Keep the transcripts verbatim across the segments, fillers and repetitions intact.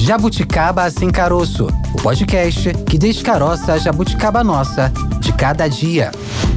Jabuticaba Sem Caroço, o podcast que descaroça a jabuticaba nossa de cada dia.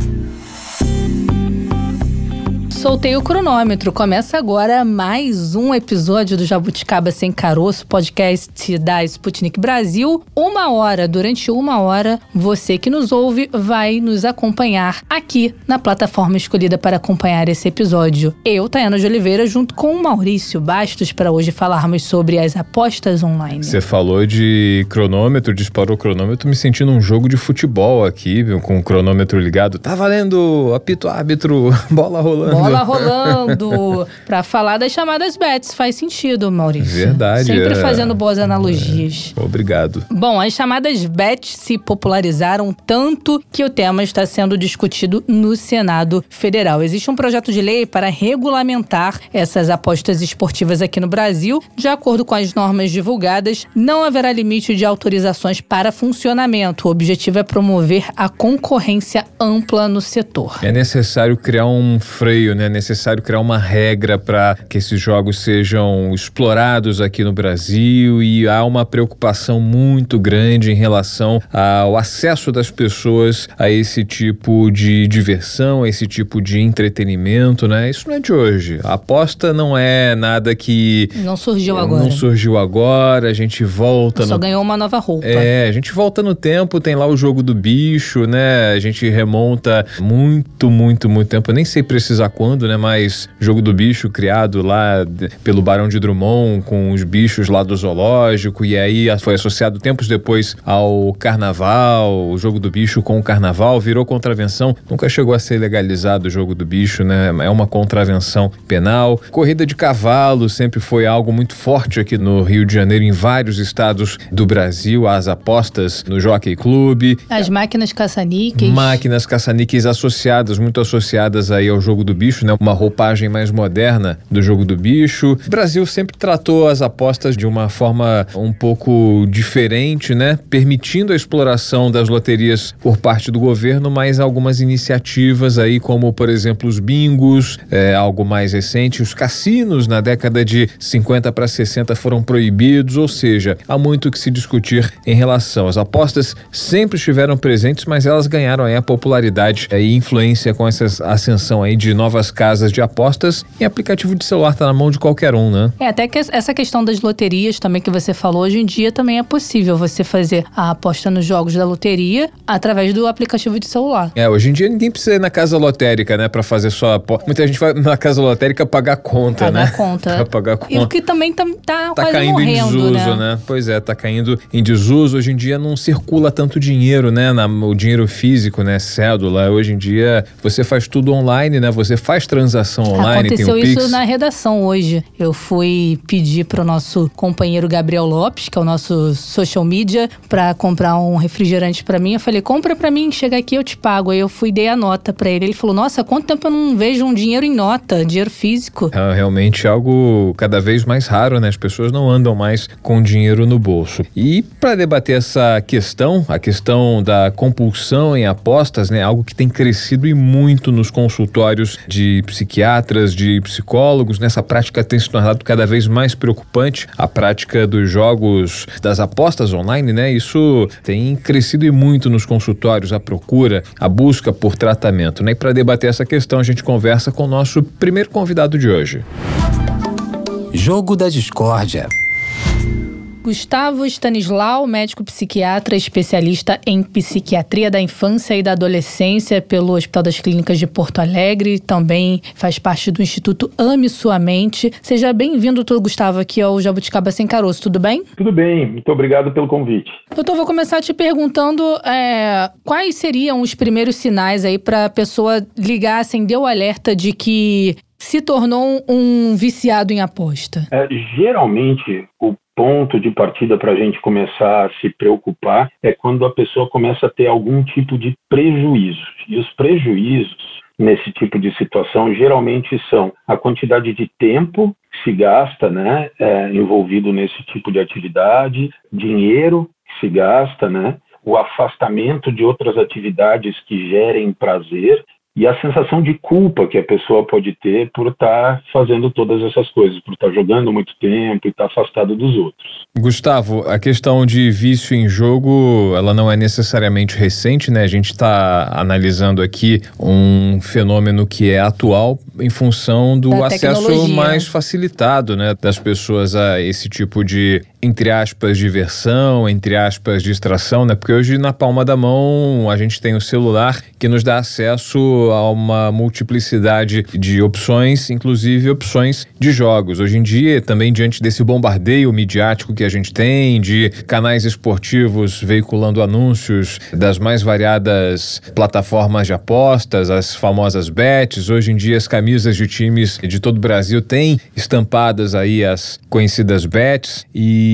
Soltei o cronômetro. Começa agora mais um episódio do Jabuticaba Sem Caroço, podcast da Sputnik Brasil. Uma hora, durante uma hora, você que nos ouve vai nos acompanhar aqui na plataforma escolhida para acompanhar esse episódio. Eu, Tayana de Oliveira, junto com o Maurício Bastos, para hoje falarmos sobre as apostas online. Você falou de cronômetro, disparou o cronômetro, me sentindo um jogo de futebol aqui, com o cronômetro ligado. Tá valendo, apito árbitro, bola rolando. Bola rolando, para falar das chamadas bets. Faz sentido, Maurício. Verdade. Sempre é, fazendo boas analogias. É, obrigado. Bom, as chamadas bets se popularizaram tanto que o tema está sendo discutido no Senado Federal. Existe um projeto de lei para regulamentar essas apostas esportivas aqui no Brasil. De acordo com as normas divulgadas, não haverá limite de autorizações para funcionamento. O objetivo é promover a concorrência ampla no setor. É necessário criar um freio, né? É necessário criar uma regra para que esses jogos sejam explorados aqui no Brasil, e há uma preocupação muito grande em relação ao acesso das pessoas a esse tipo de diversão, a esse tipo de entretenimento, né? Isso não é de hoje. A aposta não é nada que... Não surgiu não agora. Não surgiu agora, a gente volta... Só no... ganhou uma nova roupa. É, a gente volta no tempo, tem lá o jogo do bicho, né? A gente remonta muito, muito, muito tempo. Eu nem sei precisar quando, né? Mas jogo do bicho criado lá de, pelo Barão de Drummond com os bichos lá do zoológico, e aí foi associado tempos depois ao carnaval, o jogo do bicho com o carnaval, virou contravenção. Nunca chegou a ser legalizado o jogo do bicho, né? É uma contravenção penal. Corrida de cavalo sempre foi algo muito forte aqui no Rio de Janeiro, em vários estados do Brasil. As apostas no Jockey Club. As máquinas caça-níqueis. Máquinas caça-níqueis associadas, muito associadas aí ao jogo do bicho, né? Uma roupagem mais moderna do jogo do bicho. O Brasil sempre tratou as apostas de uma forma um pouco diferente, né? Permitindo a exploração das loterias por parte do governo, mas algumas iniciativas aí, como por exemplo os bingos, é, algo mais recente, os cassinos na década de cinquenta para sessenta foram proibidos, ou seja, há muito que se discutir em relação. As apostas sempre estiveram presentes, mas elas ganharam aí a popularidade e influência com essa ascensão aí de novas casas de apostas, e aplicativo de celular tá na mão de qualquer um, né? É, até que essa questão das loterias também que você falou, hoje em dia também é possível você fazer a aposta nos jogos da loteria através do aplicativo de celular. É, hoje em dia ninguém precisa ir na casa lotérica, né, pra fazer sua aposta. Muita gente vai na casa lotérica pagar conta, pagar né? Conta. pra pagar conta. E o que também tá, tá, tá quase caindo morrendo, em desuso, né? né? Pois é, tá caindo em desuso. Hoje em dia não circula tanto dinheiro, né? Na, o dinheiro físico, né? Cédula. Hoje em dia você faz tudo online, né? Você faz transação online, Aconteceu tem o isso Pix. na redação hoje. Eu fui pedir pro nosso companheiro Gabriel Lopes, que é o nosso social media, pra comprar um refrigerante pra mim. Eu falei, compra pra mim, chega aqui eu te pago. Aí eu fui e dei a nota pra ele. Ele falou, nossa, quanto tempo eu não vejo um dinheiro em nota, dinheiro físico. É realmente algo cada vez mais raro, né? As pessoas não andam mais com dinheiro no bolso. E para debater essa questão, a questão da compulsão em apostas, né? Algo que tem crescido e muito nos consultórios de psiquiatras, de psicólogos. Nessa prática tem se tornado cada vez mais preocupante, a prática dos jogos, das apostas online, né? Isso tem crescido e muito nos consultórios, a procura, a busca por tratamento, né? E para debater essa questão, a gente conversa com o nosso primeiro convidado de hoje. Jogo da discórdia. Gustavo Stanislau, médico psiquiatra, especialista em psiquiatria da infância e da adolescência pelo Hospital das Clínicas de Porto Alegre, também faz parte do Instituto Ame Sua Mente. Seja bem-vindo, doutor Gustavo, aqui ao Jabuticaba Sem Caroço, tudo bem? Tudo bem, muito obrigado pelo convite. Doutor, vou começar te perguntando é, quais seriam os primeiros sinais aí para a pessoa ligar, acender o alerta de que se tornou um viciado em aposta? É, geralmente, o ponto de partida para a gente começar a se preocupar é quando a pessoa começa a ter algum tipo de prejuízo. E os prejuízos nesse tipo de situação geralmente são a quantidade de tempo que se gasta, né, é, envolvido nesse tipo de atividade, dinheiro que se gasta, né, o afastamento de outras atividades que gerem prazer e a sensação de culpa que a pessoa pode ter por estar fazendo todas essas coisas, por estar jogando muito tempo e estar afastado dos outros. Gustavo, a questão de vício em jogo, ela não é necessariamente recente, né? A gente está analisando aqui um fenômeno que é atual em função do da acesso tecnologia. mais facilitado, né, das pessoas a esse tipo de, entre aspas, diversão, entre aspas, distração, né? Porque hoje na palma da mão a gente tem o celular que nos dá acesso a uma multiplicidade de opções, inclusive opções de jogos. Hoje em dia, também diante desse bombardeio midiático que a gente tem, de canais esportivos veiculando anúncios das mais variadas plataformas de apostas, as famosas bets, hoje em dia as camisas de times de todo o Brasil têm estampadas aí as conhecidas bets,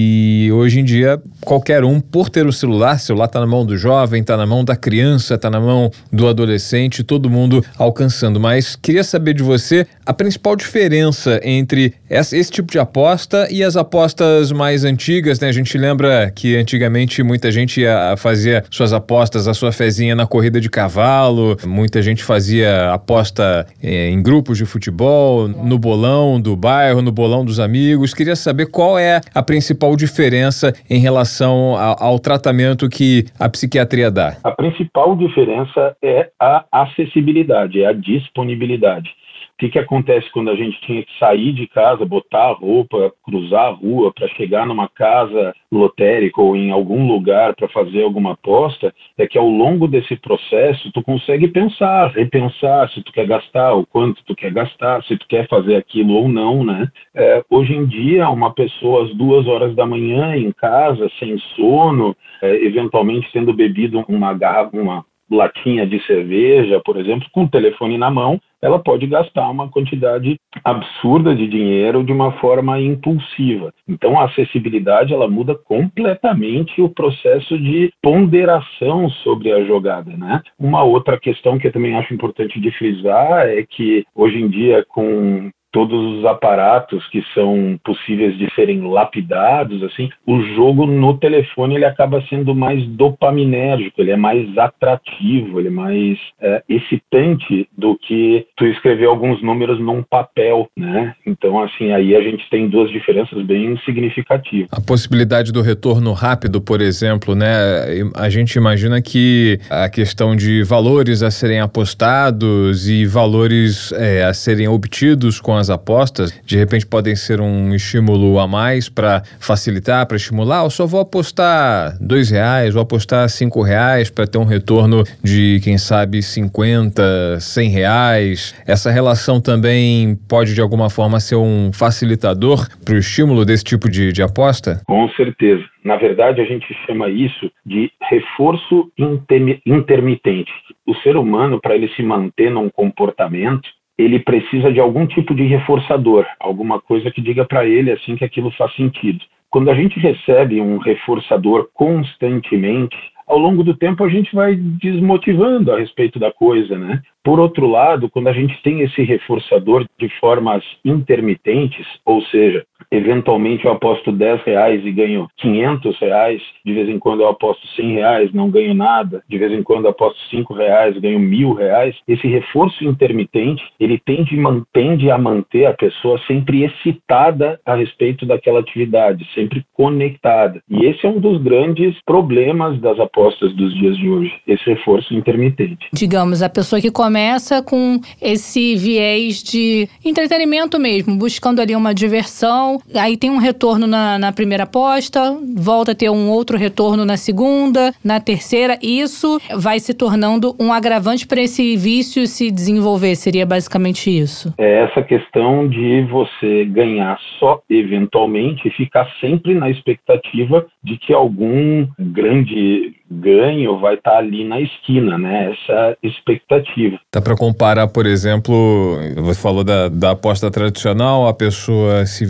e hoje em dia qualquer um, por ter o celular, celular está na mão do jovem, está na mão da criança, está na mão do adolescente, todo mundo alcançando. Mas queria saber de você a principal diferença entre esse, esse tipo de aposta e as apostas mais antigas, né? A gente lembra que antigamente muita gente ia, fazia suas apostas, a sua fezinha na corrida de cavalo, muita gente fazia aposta eh, em grupos de futebol, no bolão do bairro, no bolão dos amigos. Queria saber qual é a principal diferença em relação a, ao tratamento que a psiquiatria dá. A principal diferença é a acessibilidade, é a disponibilidade. O que, que acontece quando a gente tinha que sair de casa, botar a roupa, cruzar a rua para chegar numa casa lotérica ou em algum lugar para fazer alguma aposta, é que ao longo desse processo tu consegue pensar, repensar se tu quer gastar, o quanto tu quer gastar, se tu quer fazer aquilo ou não, né? É, hoje em dia, uma pessoa às duas horas da manhã em casa, sem sono, é, eventualmente tendo bebido uma garrafa, uma latinha de cerveja, por exemplo, com o telefone na mão, ela pode gastar uma quantidade absurda de dinheiro de uma forma impulsiva. Então, a acessibilidade, ela muda completamente o processo de ponderação sobre a jogada, né? Uma outra questão que eu também acho importante de frisar é que, hoje em dia, com todos os aparatos que são possíveis de serem lapidados, assim, o jogo no telefone ele acaba sendo mais dopaminérgico, ele é mais atrativo, ele é mais é, excitante do que tu escrever alguns números num papel, né? Então, assim, aí a gente tem duas diferenças bem significativas. A possibilidade do retorno rápido, por exemplo, né? A gente imagina que a questão de valores a serem apostados e valores é, a serem obtidos com as apostas, de repente podem ser um estímulo a mais para facilitar, para estimular. Eu só vou apostar dois reais, vou apostar cinco reais para ter um retorno de, quem sabe, cinquenta, cem reais. Essa relação também pode, de alguma forma, ser um facilitador para o estímulo desse tipo de, de aposta? Com certeza. Na verdade, a gente chama isso de reforço intermi- intermitente. O ser humano, para ele se manter num comportamento, ele precisa de algum tipo de reforçador, alguma coisa que diga para ele assim que aquilo faz sentido. Quando a gente recebe um reforçador constantemente, ao longo do tempo a gente vai desmotivando a respeito da coisa, né? Por outro lado, quando a gente tem esse reforçador de formas intermitentes, ou seja, eventualmente eu aposto dez reais e ganho quinhentos reais, de vez em quando eu aposto cem reais, não ganho nada, de vez em quando eu aposto cinco reais, ganho mil reais, esse reforço intermitente, ele tende, tende a manter a pessoa sempre excitada a respeito daquela atividade, sempre conectada. E esse é um dos grandes problemas das apostas dos dias de hoje, esse reforço intermitente. Digamos, a pessoa que começa com esse viés de entretenimento mesmo, buscando ali uma diversão, aí tem um retorno na, na primeira aposta, volta a ter um outro retorno na segunda, na terceira, isso vai se tornando um agravante para esse vício se desenvolver, seria basicamente isso? É essa questão de você ganhar só eventualmente e ficar sempre na expectativa de que algum grande ganho vai estar ali na esquina, né? Essa expectativa. Dá para comparar, por exemplo, você falou da, da aposta tradicional, a pessoa se vestir,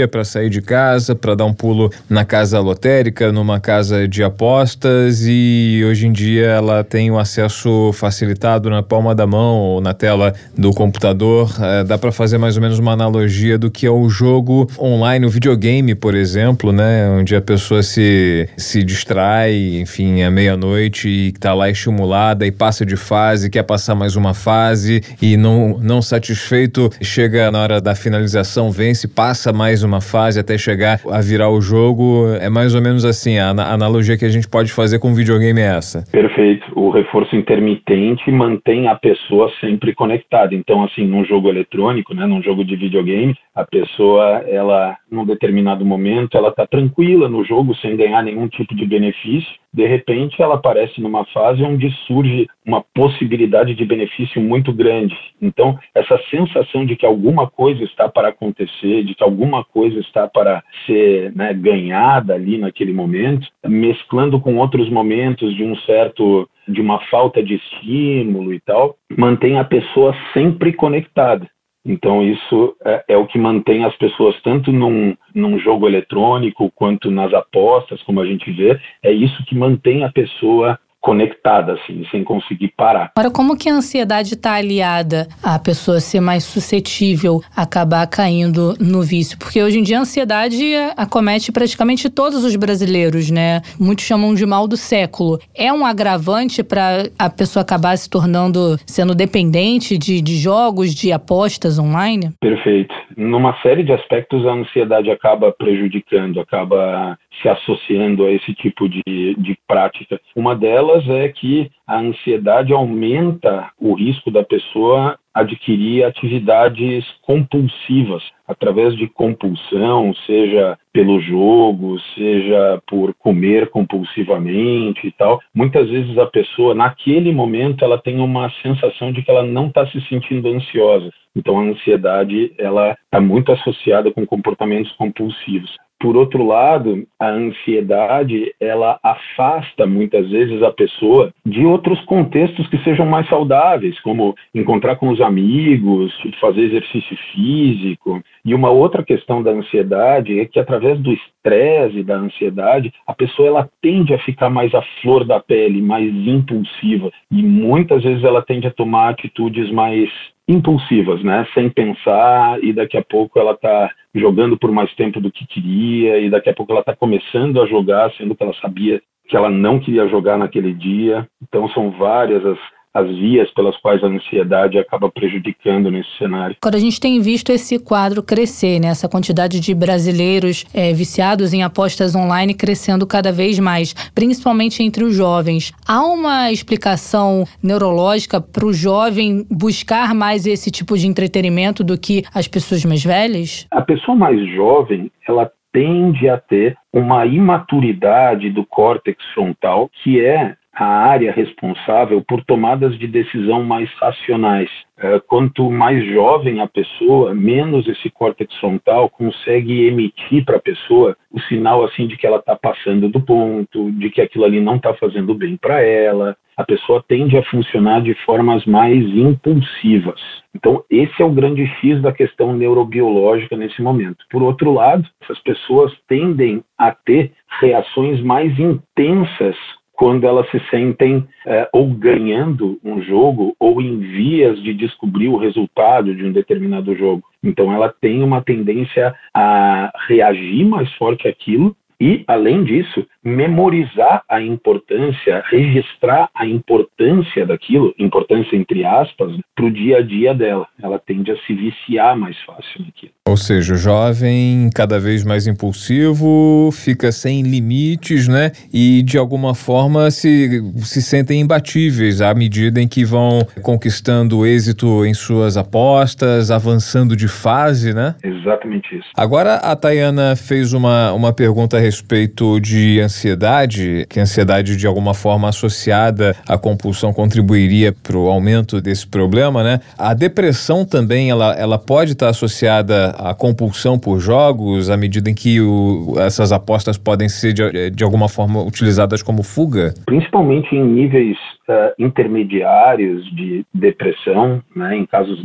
dia para sair de casa, para dar um pulo na casa lotérica, numa casa de apostas, e hoje em dia ela tem o acesso facilitado na palma da mão ou na tela do computador. É, dá para fazer mais ou menos uma analogia do que é o jogo online, o videogame, por exemplo, né, onde a pessoa se, se distrai, enfim, à meia-noite e está lá estimulada e passa de fase, quer passar mais uma fase e não, não satisfeito, chega na hora da finalização, vence, passa mais uma fase até chegar a virar o jogo. É mais ou menos assim, a, a analogia que a gente pode fazer com o videogame é essa. Perfeito. O reforço intermitente mantém a pessoa sempre conectada. Então, assim, num jogo eletrônico, né, num jogo de videogame, a pessoa, ela, num determinado momento, ela está tranquila no jogo, sem ganhar nenhum tipo de benefício. De repente, ela aparece numa fase onde surge uma possibilidade de benefício muito grande. Então, essa sensação de que alguma coisa está para acontecer, de que alguma coisa está para ser, né, ganhada ali naquele momento, mesclando com outros momentos de um certo, de uma falta de estímulo e tal, mantém a pessoa sempre conectada. Então isso é, é o que mantém as pessoas tanto num, num jogo eletrônico quanto nas apostas, como a gente vê, é isso que mantém a pessoa conectada, assim, sem conseguir parar. Agora, como que a ansiedade está aliada à pessoa ser mais suscetível a acabar caindo no vício? Porque hoje em dia a ansiedade acomete praticamente todos os brasileiros, né? Muitos chamam de mal do século. É um agravante para a pessoa acabar se tornando, sendo dependente de, de jogos, de apostas online? Perfeito. Numa série de aspectos, a ansiedade acaba prejudicando, acaba se associando a esse tipo de, de prática. Uma delas é que a ansiedade aumenta o risco da pessoa adquirir atividades compulsivas, através de compulsão, seja pelo jogo, seja por comer compulsivamente e tal. Muitas vezes a pessoa, naquele momento, ela tem uma sensação de que ela não está se sentindo ansiosa. Então, a ansiedade, ela está muito associada com comportamentos compulsivos. Por outro lado, a ansiedade, ela afasta muitas vezes a pessoa de outros contextos que sejam mais saudáveis, como encontrar com os amigos, fazer exercício físico. E uma outra questão da ansiedade é que, através do estresse e da ansiedade, a pessoa ela tende a ficar mais à flor da pele, mais impulsiva. E muitas vezes ela tende a tomar atitudes mais impulsivas, né? Sem pensar, e daqui a pouco ela está jogando por mais tempo do que queria, e daqui a pouco ela está começando a jogar, sendo que ela sabia que ela não queria jogar naquele dia. Então são várias as, as vias pelas quais a ansiedade acaba prejudicando nesse cenário. Agora, a gente tem visto esse quadro crescer, né? Essa quantidade de brasileiros é, viciados em apostas online crescendo cada vez mais, principalmente entre os jovens. Há uma explicação neurológica para o jovem buscar mais esse tipo de entretenimento do que as pessoas mais velhas? A pessoa mais jovem, ela tende a ter uma imaturidade do córtex frontal, que é a área responsável por tomadas de decisão mais racionais. É, quanto mais jovem a pessoa, menos esse córtex frontal consegue emitir para a pessoa o sinal assim de que ela está passando do ponto, de que aquilo ali não está fazendo bem para ela. A pessoa tende a funcionar de formas mais impulsivas. Então, esse é o grande X da questão neurobiológica nesse momento. Por outro lado, essas pessoas tendem a ter reações mais intensas quando elas se sentem é, ou ganhando um jogo ou em vias de descobrir o resultado de um determinado jogo. Então ela tem uma tendência a reagir mais forte àquilo e, além disso, memorizar a importância, registrar a importância daquilo, importância entre aspas, para o dia a dia dela. Ela tende a se viciar mais fácil naquilo. Ou seja, o jovem cada vez mais impulsivo, fica sem limites, né? E de alguma forma se, se sentem imbatíveis à medida em que vão conquistando êxito em suas apostas, avançando de fase, né? Exatamente isso. Agora a Tayana fez uma, uma pergunta a respeito de ansiedade, que a ansiedade de alguma forma associada à compulsão contribuiria para o aumento desse problema, né? A depressão também, ela, ela pode estar associada à compulsão por jogos, à medida em que o, essas apostas podem ser de, de alguma forma utilizadas como fuga? Principalmente em níveis uh, intermediários de depressão, né? Em casos não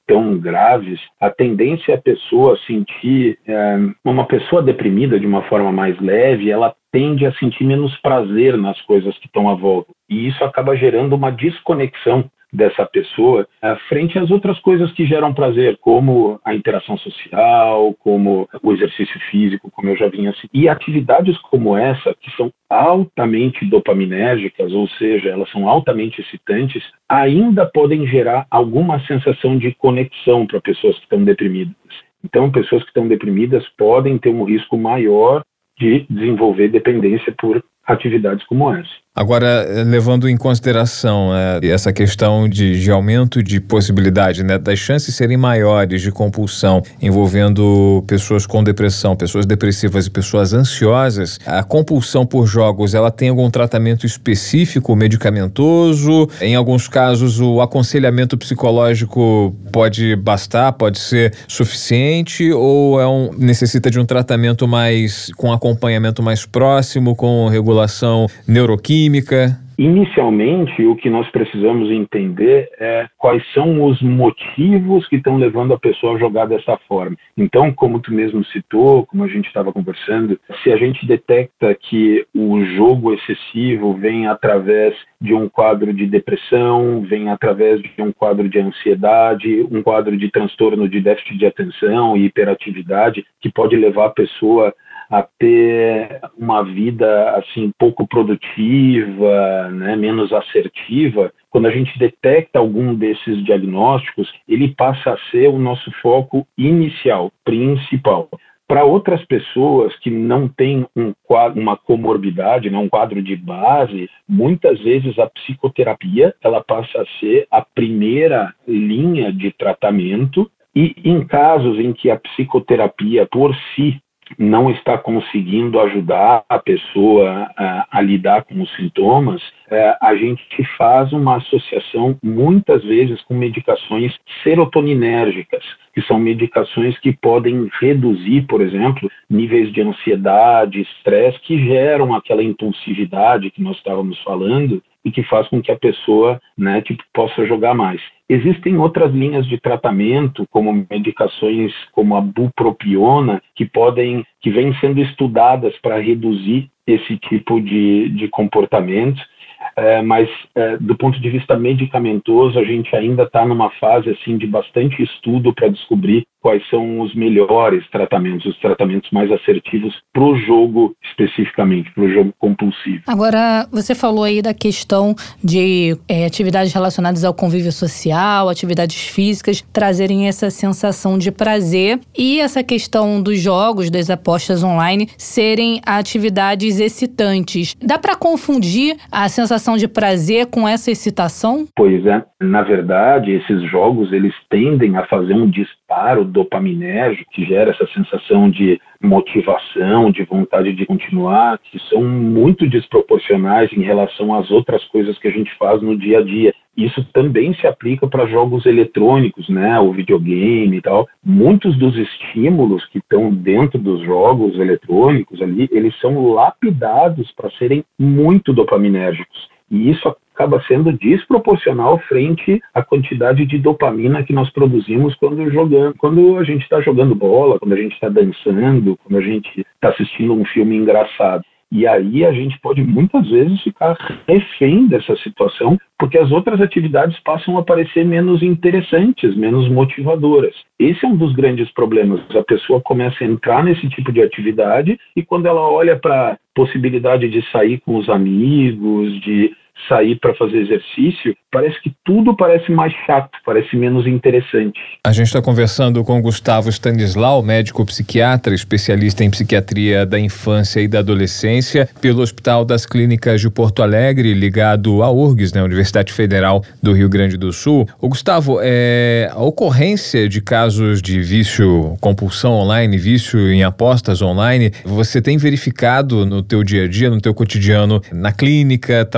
tão graves, a tendência é a pessoa sentir, é, uma pessoa deprimida de uma forma mais leve, ela tende a sentir menos prazer nas coisas que estão à volta. E isso acaba gerando uma desconexão dessa pessoa é, frente às outras coisas que geram prazer, como a interação social, como o exercício físico, como eu já vinha assim. E atividades como essa, que são altamente dopaminérgicas, ou seja, elas são altamente excitantes, ainda podem gerar alguma sensação de conexão para pessoas que estão deprimidas. Então, pessoas que estão deprimidas podem ter um risco maior de desenvolver dependência por atividades como essa. Agora, levando em consideração é, essa questão de, de aumento de possibilidade, né, das chances serem maiores de compulsão envolvendo pessoas com depressão, pessoas depressivas e pessoas ansiosas, a compulsão por jogos, ela tem algum tratamento específico, medicamentoso? Em alguns casos, o aconselhamento psicológico pode bastar, pode ser suficiente, ou é um, necessita de um tratamento mais, com acompanhamento mais próximo, com regulação neuroquímica? Inicialmente, o que nós precisamos entender é quais são os motivos que estão levando a pessoa a jogar dessa forma. Então, como tu mesmo citou, como a gente estava conversando, se a gente detecta que o jogo excessivo vem através de um quadro de depressão, vem através de um quadro de ansiedade, um quadro de transtorno de déficit de atenção e hiperatividade, que pode levar a pessoa a ter uma vida assim pouco produtiva, né, menos assertiva. Quando a gente detecta algum desses diagnósticos, ele passa a ser o nosso foco inicial, principal. Para outras pessoas que não têm um quadro, uma comorbidade, né, um quadro de base, muitas vezes a psicoterapia ela passa a ser a primeira linha de tratamento, e em casos em que a psicoterapia por si não está conseguindo ajudar a pessoa a, a lidar com os sintomas, é, a gente faz uma associação muitas vezes com medicações serotoninérgicas, que são medicações que podem reduzir, por exemplo, níveis de ansiedade, estresse, que geram aquela impulsividade que nós estávamos falando e que faz com que a pessoa, né, tipo, possa jogar mais. Existem outras linhas de tratamento, como medicações como a bupropiona, que podem, que vêm sendo estudadas para reduzir esse tipo de, de comportamento. É, mas é, do ponto de vista medicamentoso, a gente ainda está numa fase assim, de bastante estudo para descobrir quais são os melhores tratamentos, os tratamentos mais assertivos para o jogo especificamente, para o jogo compulsivo. Agora, você falou aí da questão de é, atividades relacionadas ao convívio social, atividades físicas, trazerem essa sensação de prazer, e essa questão dos jogos, das apostas online, serem atividades excitantes. Dá para confundir a sensação de prazer com essa excitação? Pois é. Na verdade, esses jogos, eles tendem a fazer um disparo dopaminérgico, que gera essa sensação de motivação, de vontade de continuar, que são muito desproporcionais em relação às outras coisas que a gente faz no dia a dia. Isso também se aplica para jogos eletrônicos, né, o videogame e tal. Muitos dos estímulos que estão dentro dos jogos eletrônicos ali, eles são lapidados para serem muito dopaminérgicos. E isso acaba sendo desproporcional frente à quantidade de dopamina que nós produzimos quando jogamos, quando a gente está jogando bola, quando a gente está dançando, quando a gente está assistindo um filme engraçado. E aí a gente pode muitas vezes ficar refém dessa situação, porque as outras atividades passam a parecer menos interessantes, menos motivadoras. Esse é um dos grandes problemas. A pessoa começa a entrar nesse tipo de atividade e quando ela olha para a possibilidade de sair com os amigos, de sair para fazer exercício, parece que tudo parece mais chato, parece menos interessante. A gente está conversando com o Gustavo Stanislau, médico psiquiatra, especialista em psiquiatria da infância e da adolescência, pelo Hospital das Clínicas de Porto Alegre, ligado à U R G S, né, Universidade Federal do Rio Grande do Sul. O Gustavo, é, a ocorrência de casos de vício, compulsão online, vício em apostas online, você tem verificado no teu dia a dia, no teu cotidiano, na clínica, trabalhando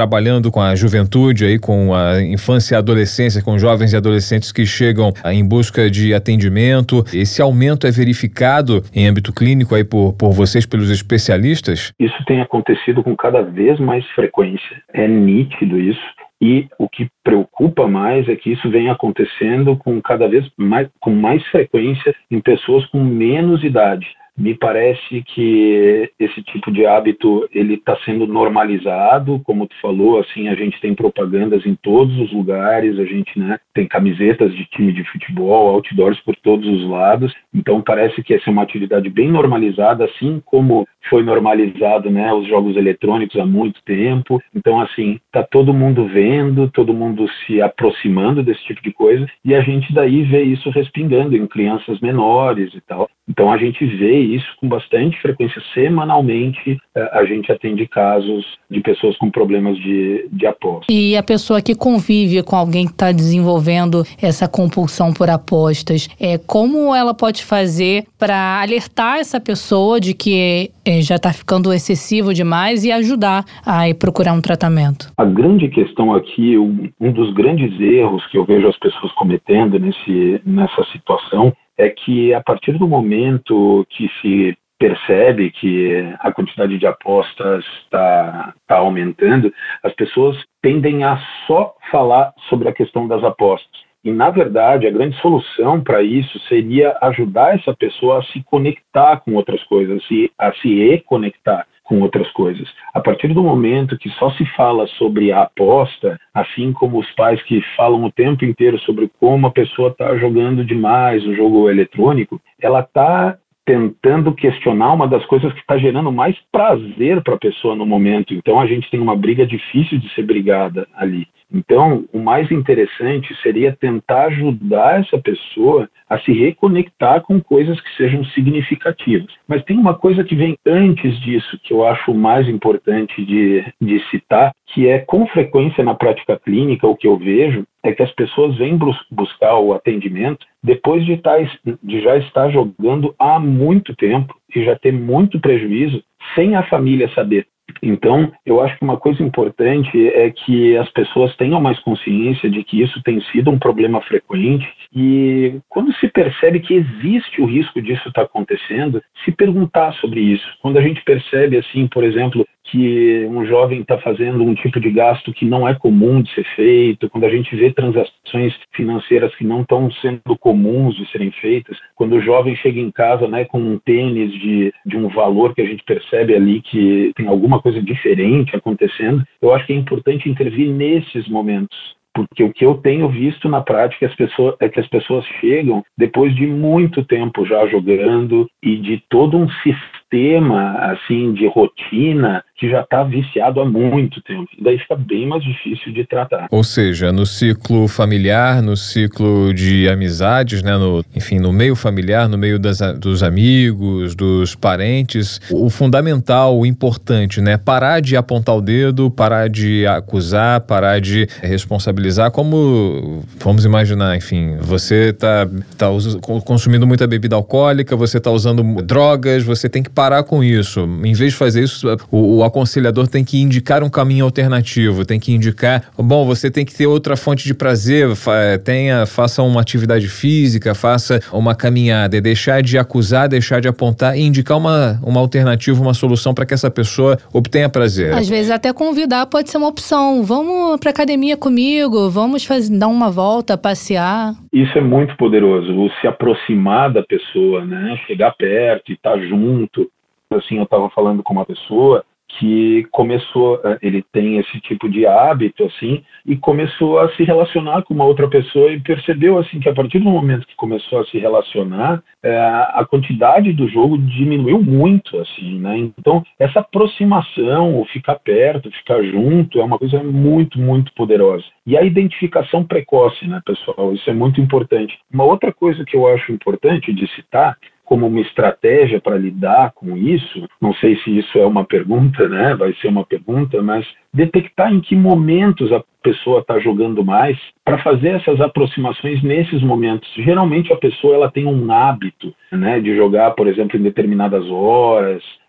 lidando com a juventude, aí, com a infância e adolescência, com jovens e adolescentes que chegam ah, em busca de atendimento. Esse aumento é verificado em âmbito clínico aí por, por vocês, pelos especialistas? Isso tem acontecido com cada vez mais frequência. É nítido isso. E o que preocupa mais é que isso vem acontecendo com cada vez mais, com mais frequência em pessoas com menos idade. Me parece que esse tipo de hábito ele está sendo normalizado, como tu falou, assim, a gente tem propagandas em todos os lugares, a gente, né, tem camisetas de time de futebol, outdoors por todos os lados, então parece que essa é uma atividade bem normalizada, assim como foi normalizado, né, os jogos eletrônicos há muito tempo. Então, assim, está todo mundo vendo, todo mundo se aproximando desse tipo de coisa, e a gente daí vê isso respingando em crianças menores e tal. Então a gente vê isso com bastante frequência. Semanalmente a gente atende casos de pessoas com problemas de, de aposta. E a pessoa que convive com alguém que está desenvolvendo essa compulsão por apostas, é, como ela pode fazer para alertar essa pessoa de que é, já está ficando excessivo demais e ajudar a ir procurar um tratamento? A grande questão aqui, um, um dos grandes erros que eu vejo as pessoas cometendo nesse, nessa situação é que a partir do momento que se percebe que a quantidade de apostas está tá aumentando, as pessoas tendem a só falar sobre a questão das apostas. E, na verdade, a grande solução para isso seria ajudar essa pessoa a se conectar com outras coisas, a se reconectar com outras coisas. A partir do momento que só se fala sobre a aposta, assim como os pais que falam o tempo inteiro sobre como a pessoa está jogando demais o jogo eletrônico, ela está tentando questionar uma das coisas que está gerando mais prazer para a pessoa no momento. Então a gente tem uma briga difícil de ser brigada ali. Então, o mais interessante seria tentar ajudar essa pessoa a se reconectar com coisas que sejam significativas. Mas tem uma coisa que vem antes disso, que eu acho mais importante de, de citar, que é, com frequência na prática clínica, o que eu vejo é que as pessoas vêm buscar o atendimento depois de, estar, de já estar jogando há muito tempo e já ter muito prejuízo sem a família saber. Então, eu acho que uma coisa importante é que as pessoas tenham mais consciência de que isso tem sido um problema frequente e, quando se percebe que existe o risco disso estar acontecendo, se perguntar sobre isso. Quando a gente percebe, assim, por exemplo, que um jovem está fazendo um tipo de gasto que não é comum de ser feito, quando a gente vê transações financeiras que não estão sendo comuns de serem feitas, quando o jovem chega em casa, né, com um tênis de, de um valor que a gente percebe ali que tem alguma coisa diferente acontecendo, eu acho que é importante intervir nesses momentos. Porque o que eu tenho visto na prática as pessoas, é que as pessoas chegam depois de muito tempo já jogando e de todo um sistema assim, de rotina que já está viciado há muito tempo. E daí fica bem mais difícil de tratar. Ou seja, no ciclo familiar, no ciclo de amizades, né, no, enfim, no meio familiar, no meio das, dos amigos, dos parentes, o fundamental, o importante, né, parar de apontar o dedo, parar de acusar, parar de responsabilizar, como, vamos imaginar, enfim, você está tá consumindo muita bebida alcoólica, você está usando drogas, você tem que parar com isso. Em vez de fazer isso, o, o aconselhador tem que indicar um caminho alternativo, tem que indicar, bom, você tem que ter outra fonte de prazer, fa, tenha, faça uma atividade física, faça uma caminhada, e deixar de acusar, deixar de apontar e indicar uma, uma alternativa, uma solução para que essa pessoa obtenha prazer. Às vezes até convidar pode ser uma opção. Vamos para academia comigo, vamos fazer, dar uma volta, passear. Isso é muito poderoso, o se aproximar da pessoa, né? Chegar perto e estar junto. Assim, eu estava falando com uma pessoa que começou, ele tem esse tipo de hábito, assim, e começou a se relacionar com uma outra pessoa e percebeu, assim, que a partir do momento que começou a se relacionar, é, a quantidade do jogo diminuiu muito, assim, né? Então, essa aproximação, o ficar perto, ficar junto, é uma coisa muito, muito poderosa. E a identificação precoce, né, pessoal? Isso é muito importante. Uma outra coisa que eu acho importante de citar, como uma estratégia para lidar com isso, não sei se isso é uma pergunta, né? Vai ser uma pergunta, mas detectar em que momentos a pessoa está jogando mais para fazer essas aproximações nesses momentos. Geralmente a pessoa ela tem um hábito, né, de jogar, por exemplo, em determinadas horas,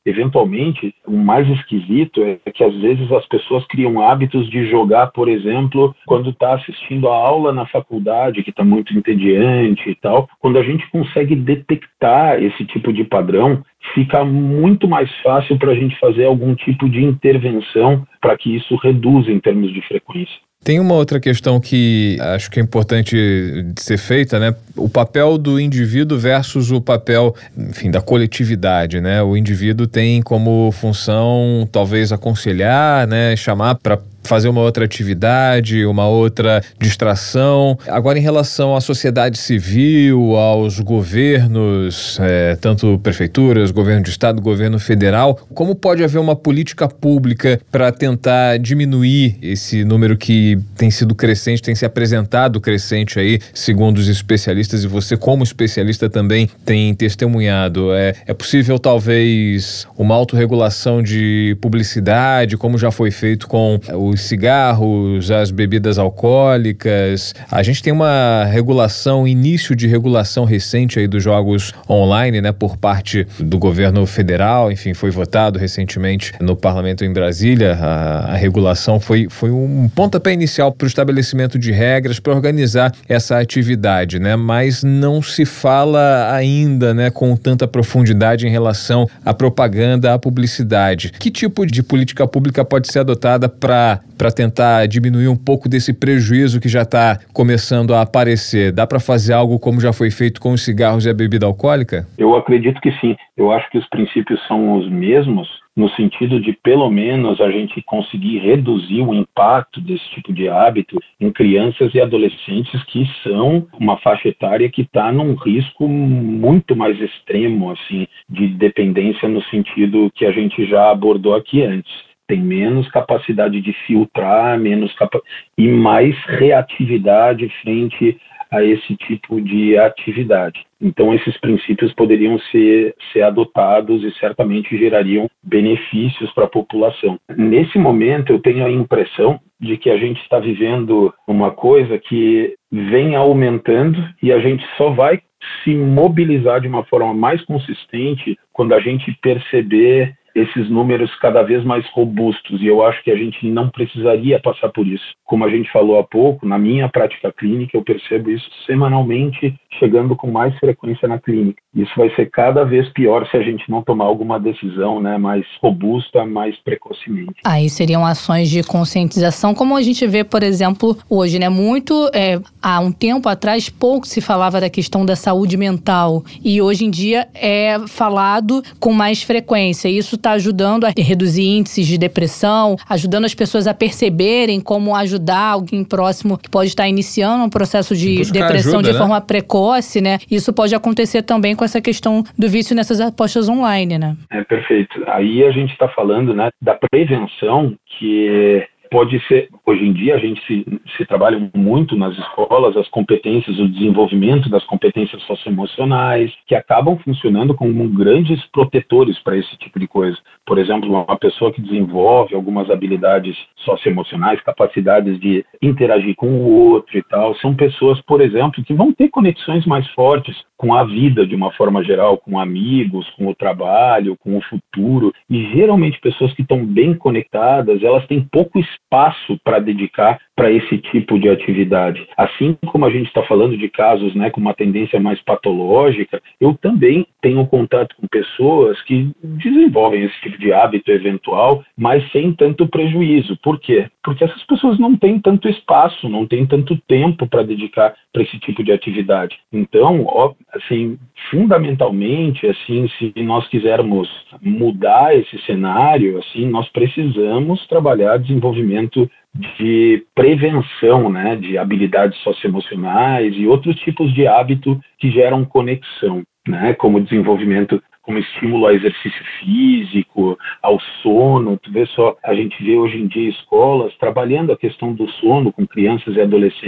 Eventualmente, o mais esquisito é que às vezes as pessoas criam hábitos de jogar, por exemplo, quando está assistindo a aula na faculdade, que está muito entediante e tal. Quando a gente consegue detectar esse tipo de padrão, fica muito mais fácil para a gente fazer algum tipo de intervenção para que isso reduza em termos de frequência. Tem uma outra questão que acho que é importante de ser feita, né? O papel do indivíduo versus o papel, enfim, da coletividade, né? O indivíduo tem como função, talvez, aconselhar, né? Chamar para fazer uma outra atividade, uma outra distração. Agora, em relação à sociedade civil, aos governos, é, tanto prefeituras, governo de estado, governo federal, como pode haver uma política pública para tentar diminuir esse número que tem sido crescente, tem se apresentado crescente aí, segundo os especialistas, e você como especialista também tem testemunhado? É, é possível, talvez, uma autorregulação de publicidade, como já foi feito com o os cigarros, as bebidas alcoólicas. A gente tem uma regulação, início de regulação recente aí dos jogos online, né, por parte do governo federal. Enfim, foi votado recentemente no parlamento em Brasília. A, a regulação foi, foi um pontapé inicial para o estabelecimento de regras para organizar essa atividade, né, mas não se fala ainda, né, com tanta profundidade em relação à propaganda, à publicidade. Que tipo de política pública pode ser adotada para para tentar diminuir um pouco desse prejuízo que já está começando a aparecer? Dá para fazer algo como já foi feito com os cigarros e a bebida alcoólica? Eu acredito que sim. Eu acho que os princípios são os mesmos, no sentido de, pelo menos, a gente conseguir reduzir o impacto desse tipo de hábito em crianças e adolescentes, que são uma faixa etária que está num risco muito mais extremo, assim, de dependência, no sentido que a gente já abordou aqui antes. Tem menos capacidade de filtrar, menos capa- e mais reatividade frente a esse tipo de atividade. Então, esses princípios poderiam ser, ser adotados e certamente gerariam benefícios para a população. Nesse momento, eu tenho a impressão de que a gente está vivendo uma coisa que vem aumentando e a gente só vai se mobilizar de uma forma mais consistente quando a gente perceber esses números cada vez mais robustos, e eu acho que a gente não precisaria passar por isso. Como a gente falou há pouco, na minha prática clínica, eu percebo isso semanalmente, chegando com mais frequência na clínica. Isso vai ser cada vez pior se a gente não tomar alguma decisão, né, mais robusta, mais precocemente. Aí seriam ações de conscientização, como a gente vê, por exemplo, hoje, né? Muito, é, há um tempo atrás, pouco se falava da questão da saúde mental, e hoje em dia é falado com mais frequência. Isso está ajudando a reduzir índices de depressão, ajudando as pessoas a perceberem como ajudar alguém próximo que pode estar iniciando um processo de Buscar depressão ajuda, de né? forma precoce, né? Isso pode acontecer também com essa questão do vício nessas apostas online, né? É perfeito. Aí a gente está falando, né, da prevenção, que pode ser, hoje em dia a gente se, se trabalha muito nas escolas, as competências, o desenvolvimento das competências socioemocionais, que acabam funcionando como grandes protetores para esse tipo de coisa. Por exemplo, uma pessoa que desenvolve algumas habilidades socioemocionais, capacidades de interagir com o outro e tal, são pessoas, por exemplo, que vão ter conexões mais fortes com a vida de uma forma geral, com amigos, com o trabalho, com o futuro. E geralmente pessoas que estão bem conectadas, elas têm pouco espaço para dedicar para esse tipo de atividade. Assim como a gente está falando de casos, né, com uma tendência mais patológica, eu também tenho contato com pessoas que desenvolvem esse tipo de hábito eventual, mas sem tanto prejuízo. Por quê? Porque essas pessoas não têm tanto espaço, não têm tanto tempo para dedicar para esse tipo de atividade. Então, ó, assim, fundamentalmente, assim, se nós quisermos mudar esse cenário, assim, nós precisamos trabalhar desenvolvimento de prevenção, né, de habilidades socioemocionais e outros tipos de hábito que geram conexão, né, como desenvolvimento, como estímulo ao exercício físico, ao sono. Tu vê só, a gente vê hoje em dia escolas trabalhando a questão do sono com crianças e adolescentes,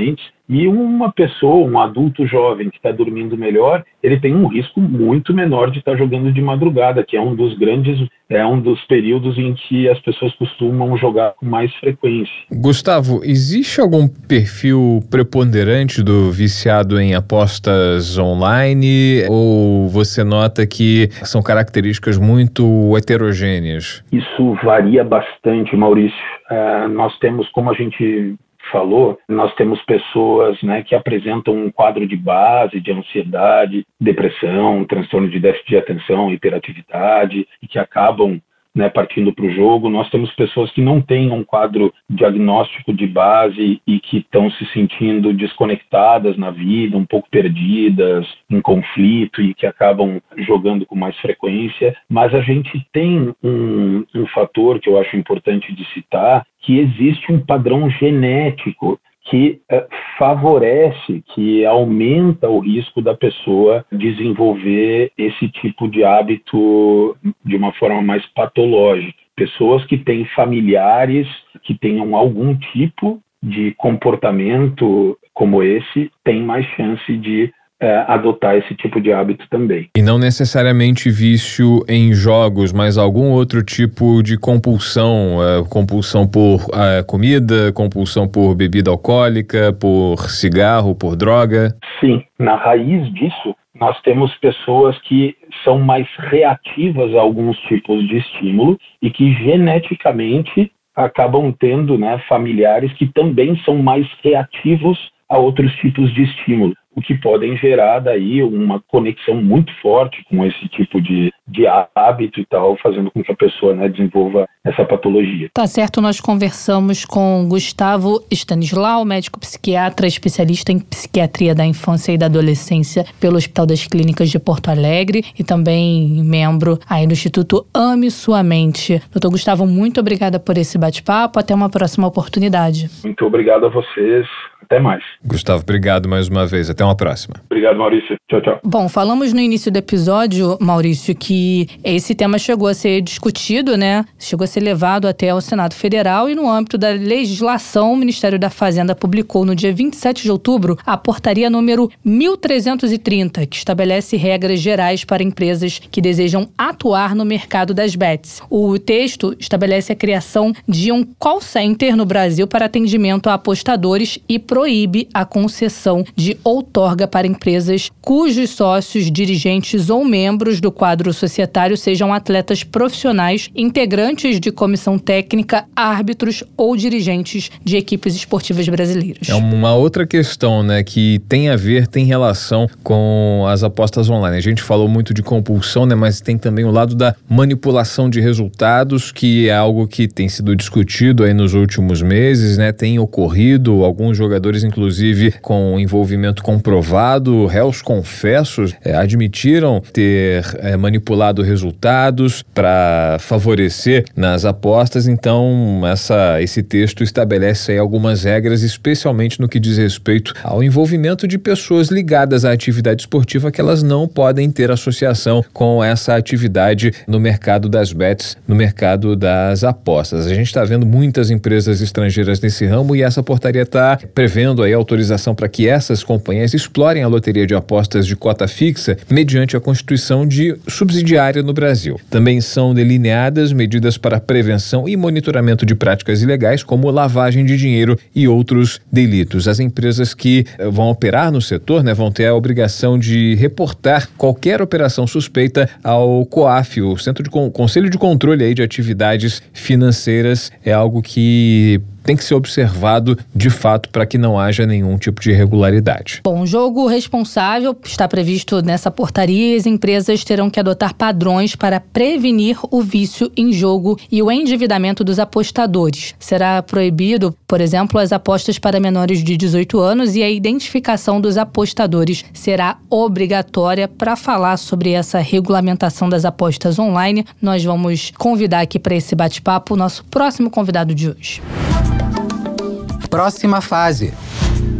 E uma pessoa, um adulto jovem que está dormindo melhor, ele tem um risco muito menor de estar tá jogando de madrugada, que é um dos grandes, é um dos períodos em que as pessoas costumam jogar com mais frequência. Gustavo, existe algum perfil preponderante do viciado em apostas online, ou você nota que são características muito heterogêneas? Isso varia bastante, Maurício. Uh, nós temos, como a gente falou, nós temos pessoas, né, que apresentam um quadro de base de ansiedade, depressão, transtorno de déficit de atenção, hiperatividade, e que acabam, né, partindo para o jogo. Nós temos pessoas que não têm um quadro diagnóstico de base e que estão se sentindo desconectadas na vida, um pouco perdidas, em conflito, e que acabam jogando com mais frequência. Mas a gente tem um, um fator que eu acho importante de citar, que existe um padrão genético que uh, favorece, que aumenta o risco da pessoa desenvolver esse tipo de hábito de uma forma mais patológica. Pessoas que têm familiares que tenham algum tipo de comportamento como esse têm mais chance de É, adotar esse tipo de hábito também. E não necessariamente vício em jogos, mas algum outro tipo de compulsão, é, compulsão por é, comida, compulsão por bebida alcoólica, por cigarro, por droga? Sim, na raiz disso, nós temos pessoas que são mais reativas a alguns tipos de estímulo e que geneticamente acabam tendo, né, familiares que também são mais reativos a outros tipos de estímulo, o que podem gerar daí uma conexão muito forte com esse tipo de, de hábito e tal, fazendo com que a pessoa, né, desenvolva essa patologia. Tá certo, nós conversamos com Gustavo Stanislau, médico psiquiatra, especialista em psiquiatria da infância e da adolescência pelo Hospital das Clínicas de Porto Alegre e também membro aí do Instituto Ame Sua Mente. Doutor Gustavo, muito obrigada por esse bate-papo, até uma próxima oportunidade. Muito obrigado a vocês. Até mais. Gustavo, obrigado mais uma vez. Até uma próxima. Obrigado, Maurício. Tchau, tchau. Bom, falamos no início do episódio, Maurício, que esse tema chegou a ser discutido, né? Chegou a ser levado até ao Senado Federal e no âmbito da legislação, o Ministério da Fazenda publicou no dia vinte e sete de outubro a portaria número mil trezentos e trinta, que estabelece regras gerais para empresas que desejam atuar no mercado das bets. O texto estabelece a criação de um call center no Brasil para atendimento a apostadores e proíbe a concessão de outorga para empresas cujos sócios, dirigentes ou membros do quadro societário sejam atletas profissionais, integrantes de comissão técnica, árbitros ou dirigentes de equipes esportivas brasileiras. É uma outra questão, né, que tem a ver, tem relação com as apostas online. A gente falou muito de compulsão, né, mas tem também o lado da manipulação de resultados, que é algo que tem sido discutido aí nos últimos meses, né, tem ocorrido, alguns jogadores inclusive com envolvimento comprovado, réus confessos é, admitiram ter é, manipulado resultados para favorecer nas apostas. Então essa, esse texto estabelece aí algumas regras, especialmente no que diz respeito ao envolvimento de pessoas ligadas à atividade esportiva, que elas não podem ter associação com essa atividade no mercado das bets, no mercado das apostas. A gente está vendo muitas empresas estrangeiras nesse ramo e essa portaria está prevendo aí autorização para que essas companhias explorem a loteria de apostas de cota fixa mediante a constituição de subsidiária no Brasil. Também são delineadas medidas para prevenção e monitoramento de práticas ilegais, como lavagem de dinheiro e outros delitos. As empresas que vão operar no setor, né, vão ter a obrigação de reportar qualquer operação suspeita ao COAF, o Centro de Con- Conselho de Controle aí de Atividades Financeiras. É algo que tem que ser observado de fato para que não haja nenhum tipo de irregularidade. Bom, o jogo responsável está previsto nessa portaria e as empresas terão que adotar padrões para prevenir o vício em jogo e o endividamento dos apostadores. Será proibido, por exemplo, as apostas para menores de dezoito anos e a identificação dos apostadores será obrigatória. Para falar sobre essa regulamentação das apostas online, nós vamos convidar aqui para esse bate-papo o nosso próximo convidado de hoje. Próxima fase.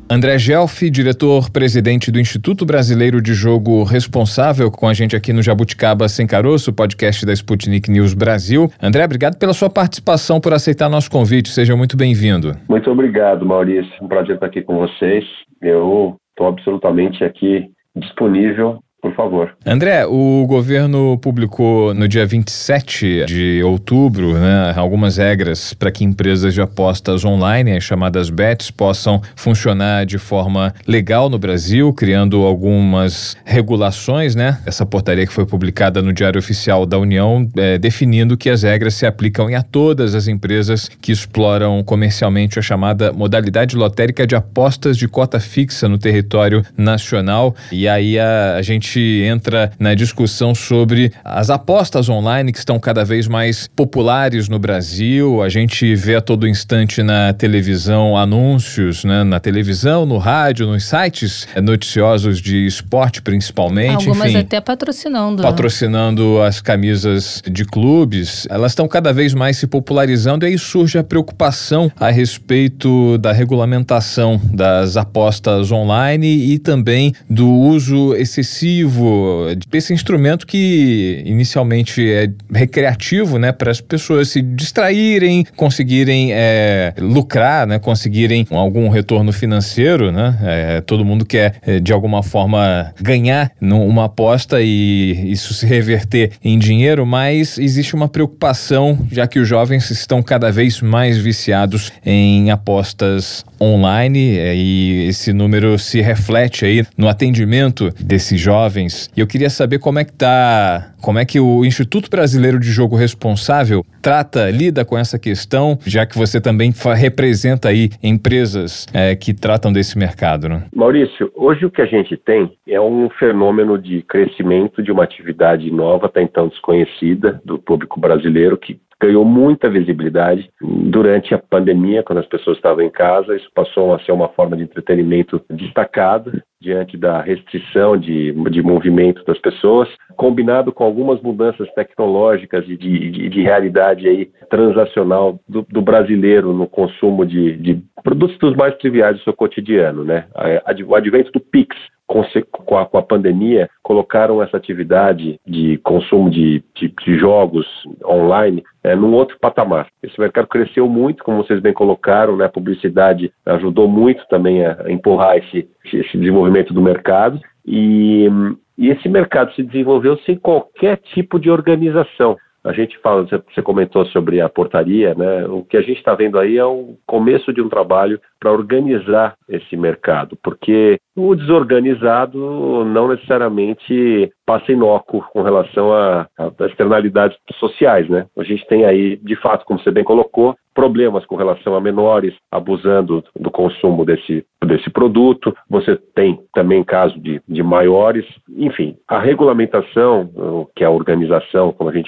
André Gelfi, diretor-presidente do Instituto Brasileiro de Jogo Responsável, com a gente aqui no Jabuticaba Sem Caroço, podcast da Sputnik News Brasil. André, obrigado pela sua participação, por aceitar nosso convite. Seja muito bem-vindo. Muito obrigado, Maurício. Um prazer estar aqui com vocês. Eu estou absolutamente aqui disponível. Por favor. André, o governo publicou no dia vinte e sete de outubro, né, algumas regras para que empresas de apostas online, as chamadas bets, possam funcionar de forma legal no Brasil, criando algumas regulações, né? Essa portaria que foi publicada no Diário Oficial da União, é, definindo que as regras se aplicam a todas as empresas que exploram comercialmente a chamada modalidade lotérica de apostas de cota fixa no território nacional. E aí a, a gente entra na discussão sobre as apostas online que estão cada vez mais populares no Brasil. A gente vê a todo instante na televisão anúncios, né? Na televisão, no rádio, nos sites noticiosos de esporte principalmente. Algumas enfim, até patrocinando. Patrocinando as camisas de clubes. Elas estão cada vez mais se popularizando e aí surge a preocupação a respeito da regulamentação das apostas online e também do uso excessivo desse instrumento que inicialmente é recreativo, né, para as pessoas se distraírem, conseguirem é, lucrar, né, conseguirem algum retorno financeiro, né? É, todo mundo quer é, de alguma forma ganhar numa aposta e isso se reverter em dinheiro, mas existe uma preocupação, já que os jovens estão cada vez mais viciados em apostas online é, e esse número se reflete aí no atendimento desses jovens. E eu queria saber como é que tá, como é que o Instituto Brasileiro de Jogo Responsável trata, lida com essa questão, já que você também representa aí empresas é, que tratam desse mercado, né? Maurício, hoje o que a gente tem é um fenômeno de crescimento de uma atividade nova, até então desconhecida, do público brasileiro, que ganhou muita visibilidade durante a pandemia, quando as pessoas estavam em casa. Isso passou a ser uma forma de entretenimento destacada diante da restrição de, de movimento das pessoas, combinado com algumas mudanças tecnológicas e de, de, de realidade aí transacional do, do brasileiro no consumo de, de produtos dos mais triviais do seu cotidiano, né? O advento do Pix, com a, com a pandemia, colocaram essa atividade de consumo de, de, de jogos online é, num outro patamar. Esse mercado cresceu muito, como vocês bem colocaram, né? A publicidade ajudou muito também a, a empurrar esse, esse desenvolvimento do mercado e, e esse mercado se desenvolveu sem qualquer tipo de organização. A gente fala, você comentou sobre a portaria, né? O que a gente está vendo aí é o começo de um trabalho para organizar esse mercado, porque o desorganizado não necessariamente passa inócuo com relação a, a externalidades sociais, né? A gente tem aí, de fato, como você bem colocou, problemas com relação a menores abusando do consumo desse, desse produto. Você tem também caso de, de maiores. Enfim, a regulamentação, que é a organização, como a gente,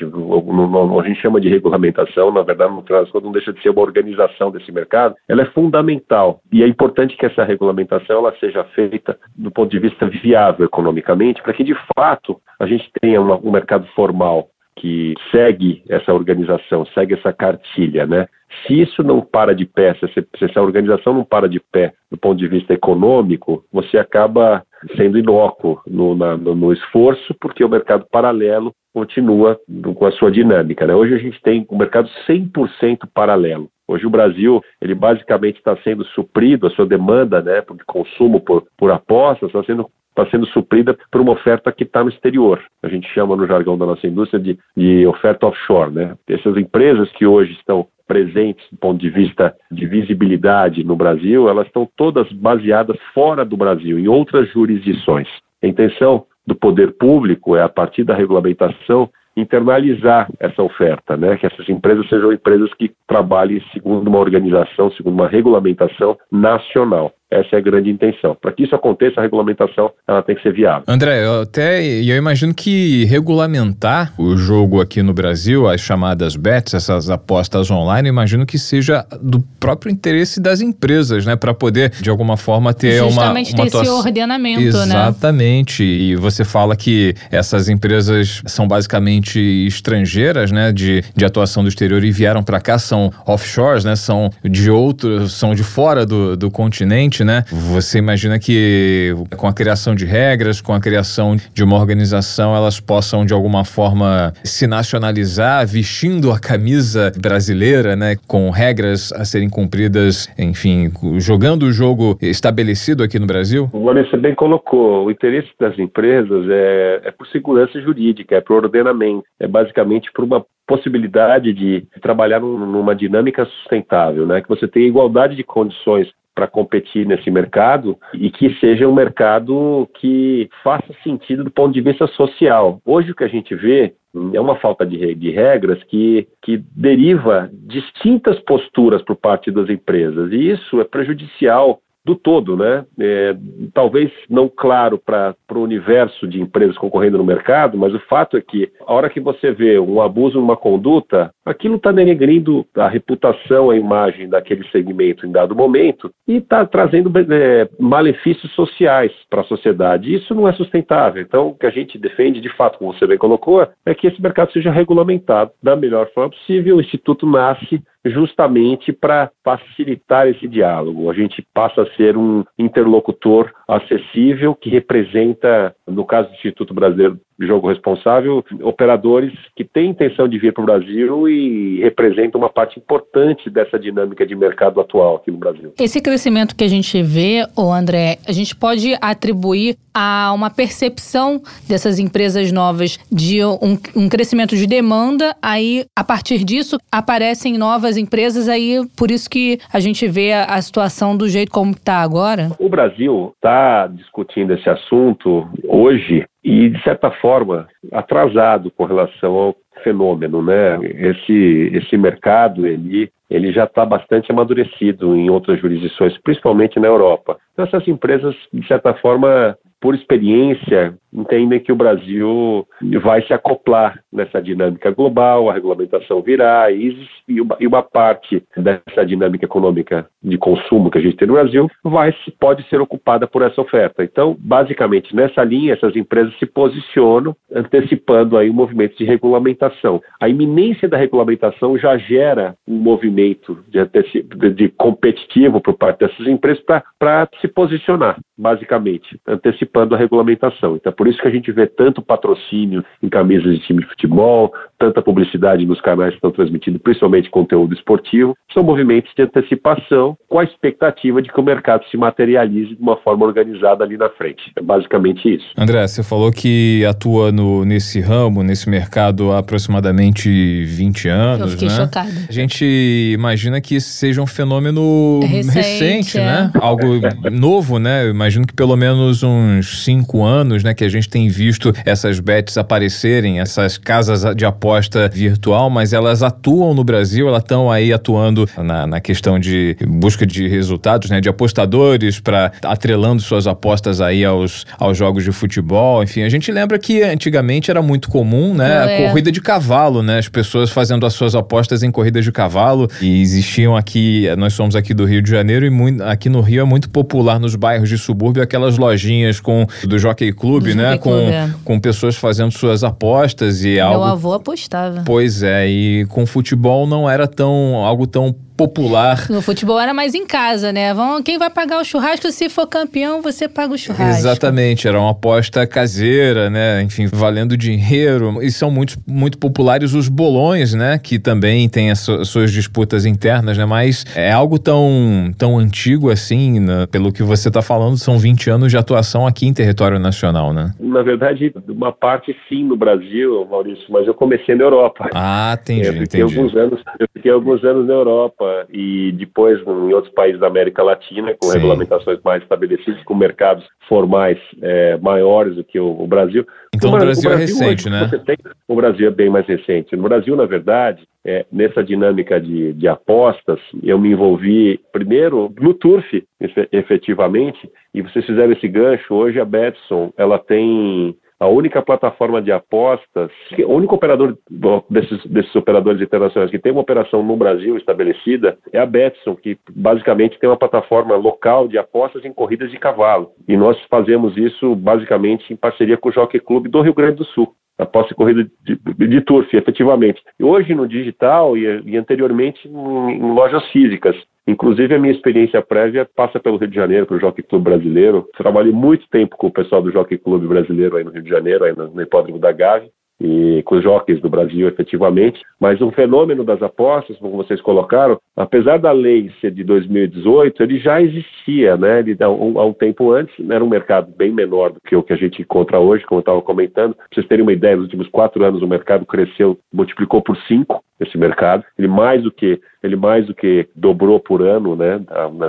a gente chama de regulamentação, na verdade, no final das contas, não deixa de ser uma organização desse mercado, ela é fundamental. E é importante que essa regulamentação ela seja feita do ponto de vista viável economicamente, para que, de fato, a gente tenha uma, um mercado formal que segue essa organização, segue essa cartilha, né? Se isso não para de pé, se, se essa organização não para de pé do ponto de vista econômico, você acaba sendo inócuo no, na, no, no esforço, porque o mercado paralelo continua com a sua dinâmica, né? Hoje a gente tem um mercado cem por cento paralelo. Hoje o Brasil, ele basicamente está sendo suprido, a sua demanda, né, de consumo por, por apostas, está sendo está sendo suprida por uma oferta que está no exterior. A gente chama no jargão da nossa indústria de, de oferta offshore, né? Essas empresas que hoje estão presentes do ponto de vista de visibilidade no Brasil, elas estão todas baseadas fora do Brasil, em outras jurisdições. A intenção do poder público é, a partir da regulamentação, internalizar essa oferta, né? Que essas empresas sejam empresas que trabalhem segundo uma organização, segundo uma regulamentação nacional. Essa é a grande intenção. Para que isso aconteça, a regulamentação ela tem que ser viável. André, eu até eu imagino que regulamentar o jogo aqui no Brasil, as chamadas bets, essas apostas online, imagino que seja do próprio interesse das empresas, né? Para poder, de alguma forma, ter Justamente uma... Justamente ter esse atuação... ordenamento, Exatamente. né? Exatamente. E você fala que essas empresas são basicamente estrangeiras, né? De, de atuação do exterior e vieram para cá, são offshores, né? São de outros, são de fora do, do continente. crescente, né? Você imagina que com a criação de regras, com a criação de uma organização, elas possam de alguma forma se nacionalizar, vestindo a camisa brasileira, né? Com regras a serem cumpridas, enfim, jogando o jogo estabelecido aqui no Brasil? O Vanessa bem colocou, o interesse das empresas é, é por segurança jurídica, é por ordenamento, é basicamente por uma possibilidade de trabalhar numa dinâmica sustentável, né? Que você tenha igualdade de condições para competir nesse mercado e que seja um mercado que faça sentido do ponto de vista social. Hoje o que a gente vê é uma falta de, de regras que, que deriva distintas posturas por parte das empresas, e isso é prejudicial do todo, né? É, talvez não claro para o universo de empresas concorrendo no mercado, mas o fato é que a hora que você vê um abuso numa conduta, aquilo está denegrindo a reputação, a imagem daquele segmento em dado momento e está trazendo é, malefícios sociais para a sociedade. Isso não é sustentável. Então, o que a gente defende, de fato, como você bem colocou, é que esse mercado seja regulamentado da melhor forma possível. O Instituto nasce justamente para facilitar esse diálogo. A gente passa a ser um interlocutor acessível que representa, no caso do Instituto Brasileiro de Jogo Responsável, operadores que têm intenção de vir para o Brasil e representam uma parte importante dessa dinâmica de mercado atual aqui no Brasil. Esse crescimento que a gente vê, ô André, a gente pode atribuir a uma percepção dessas empresas novas de um, um crescimento de demanda, aí a partir disso aparecem novas empresas, aí por isso que a gente vê a, a situação do jeito como está agora? O Brasil está discutindo esse assunto hoje e, de certa forma, atrasado com relação ao fenômeno, né? Esse, esse mercado, ele, ele já está bastante amadurecido em outras jurisdições, principalmente na Europa. Então, essas empresas, de certa forma, por experiência, entendem que o Brasil vai se acoplar nessa dinâmica global, a regulamentação virá, e uma, e uma parte dessa dinâmica econômica de consumo que a gente tem no Brasil vai, pode ser ocupada por essa oferta. Então, basicamente, nessa linha, essas empresas se posicionam, antecipando aí um movimento de regulamentação. A iminência da regulamentação já gera um movimento de, de, de competitivo por parte dessas empresas para se posicionar, basicamente, antecipando a regulamentação. Então, por isso que a gente vê tanto patrocínio em camisas de time de futebol, tanta publicidade nos canais que estão transmitindo, principalmente conteúdo esportivo. São movimentos de antecipação com a expectativa de que o mercado se materialize de uma forma organizada ali na frente. É basicamente isso. André, você falou que atua no, nesse ramo, nesse mercado há aproximadamente vinte anos, Eu fiquei né? chocada. A gente imagina que esse seja um fenômeno recente, recente é. né? Algo novo, né? Eu imagino que pelo menos uns cinco anos, né, que a gente tem visto essas bets aparecerem, essas casas de aposta virtual, mas elas atuam no Brasil, elas estão aí atuando na, na questão de busca de resultados, né, de apostadores, para atrelando suas apostas aí aos, aos jogos de futebol. Enfim, a gente lembra que antigamente era muito comum, né, a é. corrida de cavalo, né, as pessoas fazendo as suas apostas em corridas de cavalo, e existiam aqui, nós somos aqui do Rio de Janeiro, e muito, aqui no Rio é muito popular nos bairros de subúrbio aquelas lojinhas com do Jockey Club, do né, Jockey com, Club, é. com pessoas fazendo suas apostas e Meu algo... Meu avô apostava. Pois é, e com futebol não era tão, algo tão popular. No futebol era mais em casa, né? Vão, quem vai pagar o churrasco? Se for campeão, você paga o churrasco. Exatamente, era uma aposta caseira, né? Enfim, valendo dinheiro. E são muito, muito populares os bolões, né? Que também tem as, as suas disputas internas, né? Mas é algo tão, tão antigo assim, né? Pelo que você está falando, são vinte anos de atuação aqui em território nacional, né? Na verdade, uma parte sim no Brasil, Maurício, mas eu comecei na Europa. Ah, entendi, eu fiquei entendi. Alguns anos, eu fiquei alguns anos na Europa e depois em outros países da América Latina, com Sim. regulamentações mais estabelecidas, com mercados formais é, maiores do que o, o Brasil. Então o, o Brasil, Brasil é recente, né? Você tem, o Brasil é bem mais recente. No Brasil, na verdade, é, nessa dinâmica de, de apostas, eu me envolvi primeiro no Turf, efetivamente, e vocês fizeram esse gancho. Hoje a Betson, ela tem... A única plataforma de apostas, o único operador desses, desses operadores internacionais que tem uma operação no Brasil estabelecida é a Betson, que basicamente tem uma plataforma local de apostas em corridas de cavalo. E nós fazemos isso basicamente em parceria com o Jockey Club do Rio Grande do Sul. aposta em corrida de, de turf, efetivamente. Hoje no digital e, e anteriormente em, em lojas físicas. Inclusive, a minha experiência prévia passa pelo Rio de Janeiro, pelo Jockey Club Brasileiro. Trabalhei muito tempo com o pessoal do Jockey Club Brasileiro aí no Rio de Janeiro, aí no, no Hipódromo da Gávea, e com os jockeys do Brasil, efetivamente. Mas um fenômeno das apostas, como vocês colocaram, apesar da lei ser de dois mil e dezoito, ele já existia, né? Ele, há, um, há um tempo antes, era um mercado bem menor do que o que a gente encontra hoje, como eu estava comentando. Para vocês terem uma ideia, nos últimos quatro anos o mercado cresceu, multiplicou por cinco esse mercado. Ele mais do que, ele mais do que dobrou por ano, né?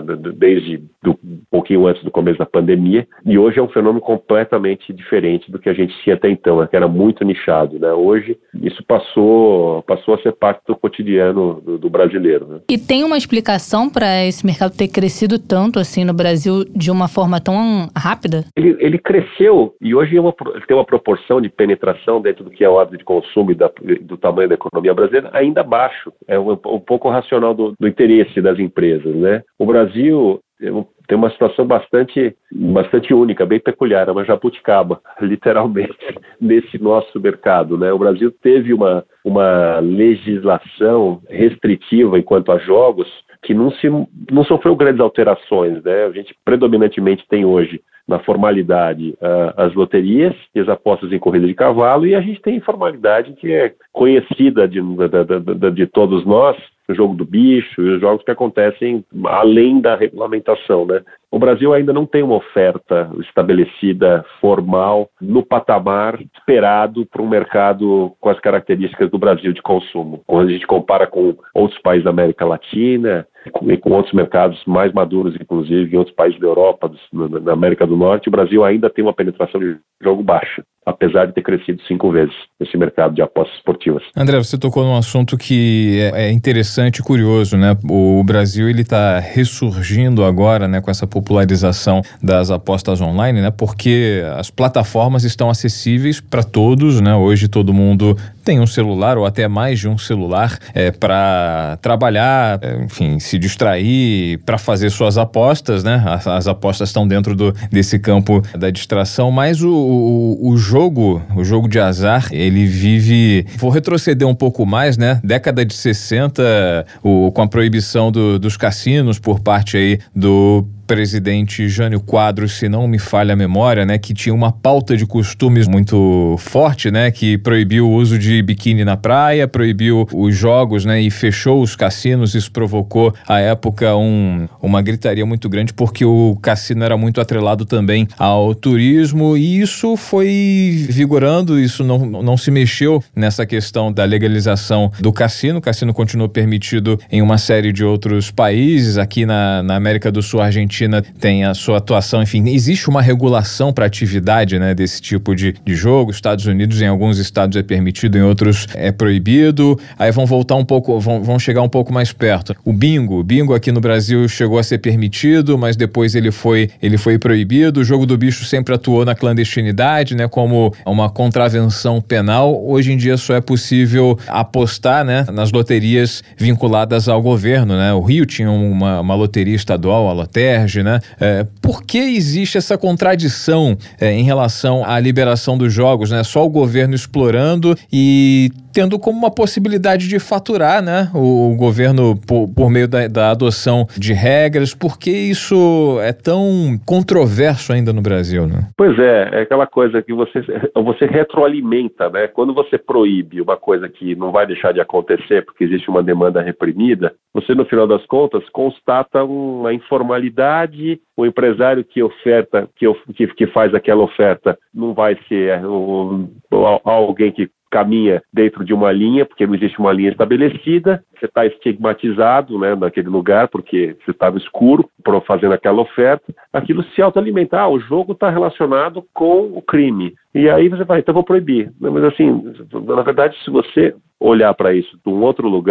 Desde do, um pouquinho antes do começo da pandemia. E hoje é um fenômeno completamente diferente do que a gente tinha até então, né? Que era muito nichado, né? Hoje isso passou, passou a ser parte do cotidiano do, do brasileiro, né? E tem uma explicação para esse mercado ter crescido tanto assim no Brasil de uma forma tão rápida? Ele, ele cresceu e hoje é uma, tem uma proporção de penetração dentro do que é o hábito de consumo e da, do tamanho da economia brasileira ainda baixo. É um, um pouco racional do, do interesse das empresas, né? O Brasil tem uma situação bastante, bastante única, bem peculiar, é uma jabuticaba, literalmente, nesse nosso mercado, né? O Brasil teve uma, uma legislação restritiva enquanto a jogos que não, se, não sofreu grandes alterações, né? A gente predominantemente tem hoje na formalidade uh, as loterias e as apostas em corrida de cavalo, e a gente tem informalidade que é conhecida de, de, de, de todos nós, o jogo do bicho e os jogos que acontecem além da regulamentação, né? O Brasil ainda não tem uma oferta estabelecida, formal, no patamar esperado para um mercado com as características do Brasil de consumo. Quando a gente compara com outros países da América Latina e com outros mercados mais maduros, inclusive em outros países da Europa, na América do Norte, o Brasil ainda tem uma penetração de jogo baixa, apesar de ter crescido cinco vezes esse mercado de apostas esportivas. André, você tocou num assunto que é interessante e curioso, né? O Brasil, ele está ressurgindo agora, né, com essa popularização das apostas online, né? Porque as plataformas estão acessíveis para todos, né? Hoje todo mundo tem um celular ou até mais de um celular é, para trabalhar, é, enfim, se distrair, para fazer suas apostas, né? As, as apostas estão dentro do, desse campo da distração, mas o, o, o jogo, o jogo de azar, ele vive... Vou retroceder um pouco mais, né? Década de sessenta, o, com a proibição do, dos cassinos por parte aí do presidente Jânio Quadros, se não me falha a memória, né, que tinha uma pauta de costumes muito forte, né, que proibiu o uso de biquíni na praia, proibiu os jogos, né, e fechou os cassinos. Isso provocou, à época, um, uma gritaria muito grande, porque o cassino era muito atrelado também ao turismo, e isso foi vigorando, isso não, não se mexeu nessa questão da legalização do cassino. O cassino continuou permitido em uma série de outros países, aqui na, na América do Sul, Argentina tem a sua atuação, enfim, existe uma regulação para atividade, né, desse tipo de, de jogo. Estados Unidos, em alguns estados é permitido, em outros é proibido. Aí vão voltar um pouco, vão, vão chegar um pouco mais perto. O bingo, o bingo aqui no Brasil chegou a ser permitido, mas depois ele foi, ele foi proibido. O jogo do bicho sempre atuou na clandestinidade, né, como uma contravenção penal. Hoje em dia só é possível apostar, né, nas loterias vinculadas ao governo, né? O Rio tinha uma, uma loteria estadual, a Loterge, né? É, por que existe essa contradição é, em relação à liberação dos jogos, né? Só o governo explorando e tendo como uma possibilidade de faturar, né? O, o governo por, por meio da, da adoção de regras. Por que isso é tão controverso ainda no Brasil, né? Pois é, é aquela coisa que você, você retroalimenta, né? Quando você proíbe uma coisa que não vai deixar de acontecer porque existe uma demanda reprimida, você, no final das contas, constata uma informalidade. O empresário que oferta, que, que, que faz aquela oferta não vai ser um, alguém que caminha dentro de uma linha, porque não existe uma linha estabelecida. Você está estigmatizado, né, naquele lugar, porque você estava escuro fazendo aquela oferta. Aquilo se autoalimenta. Ah, o jogo está relacionado com o crime. E aí você vai, então vou proibir. Mas assim, na verdade, se você olhar para isso de um outro lugar,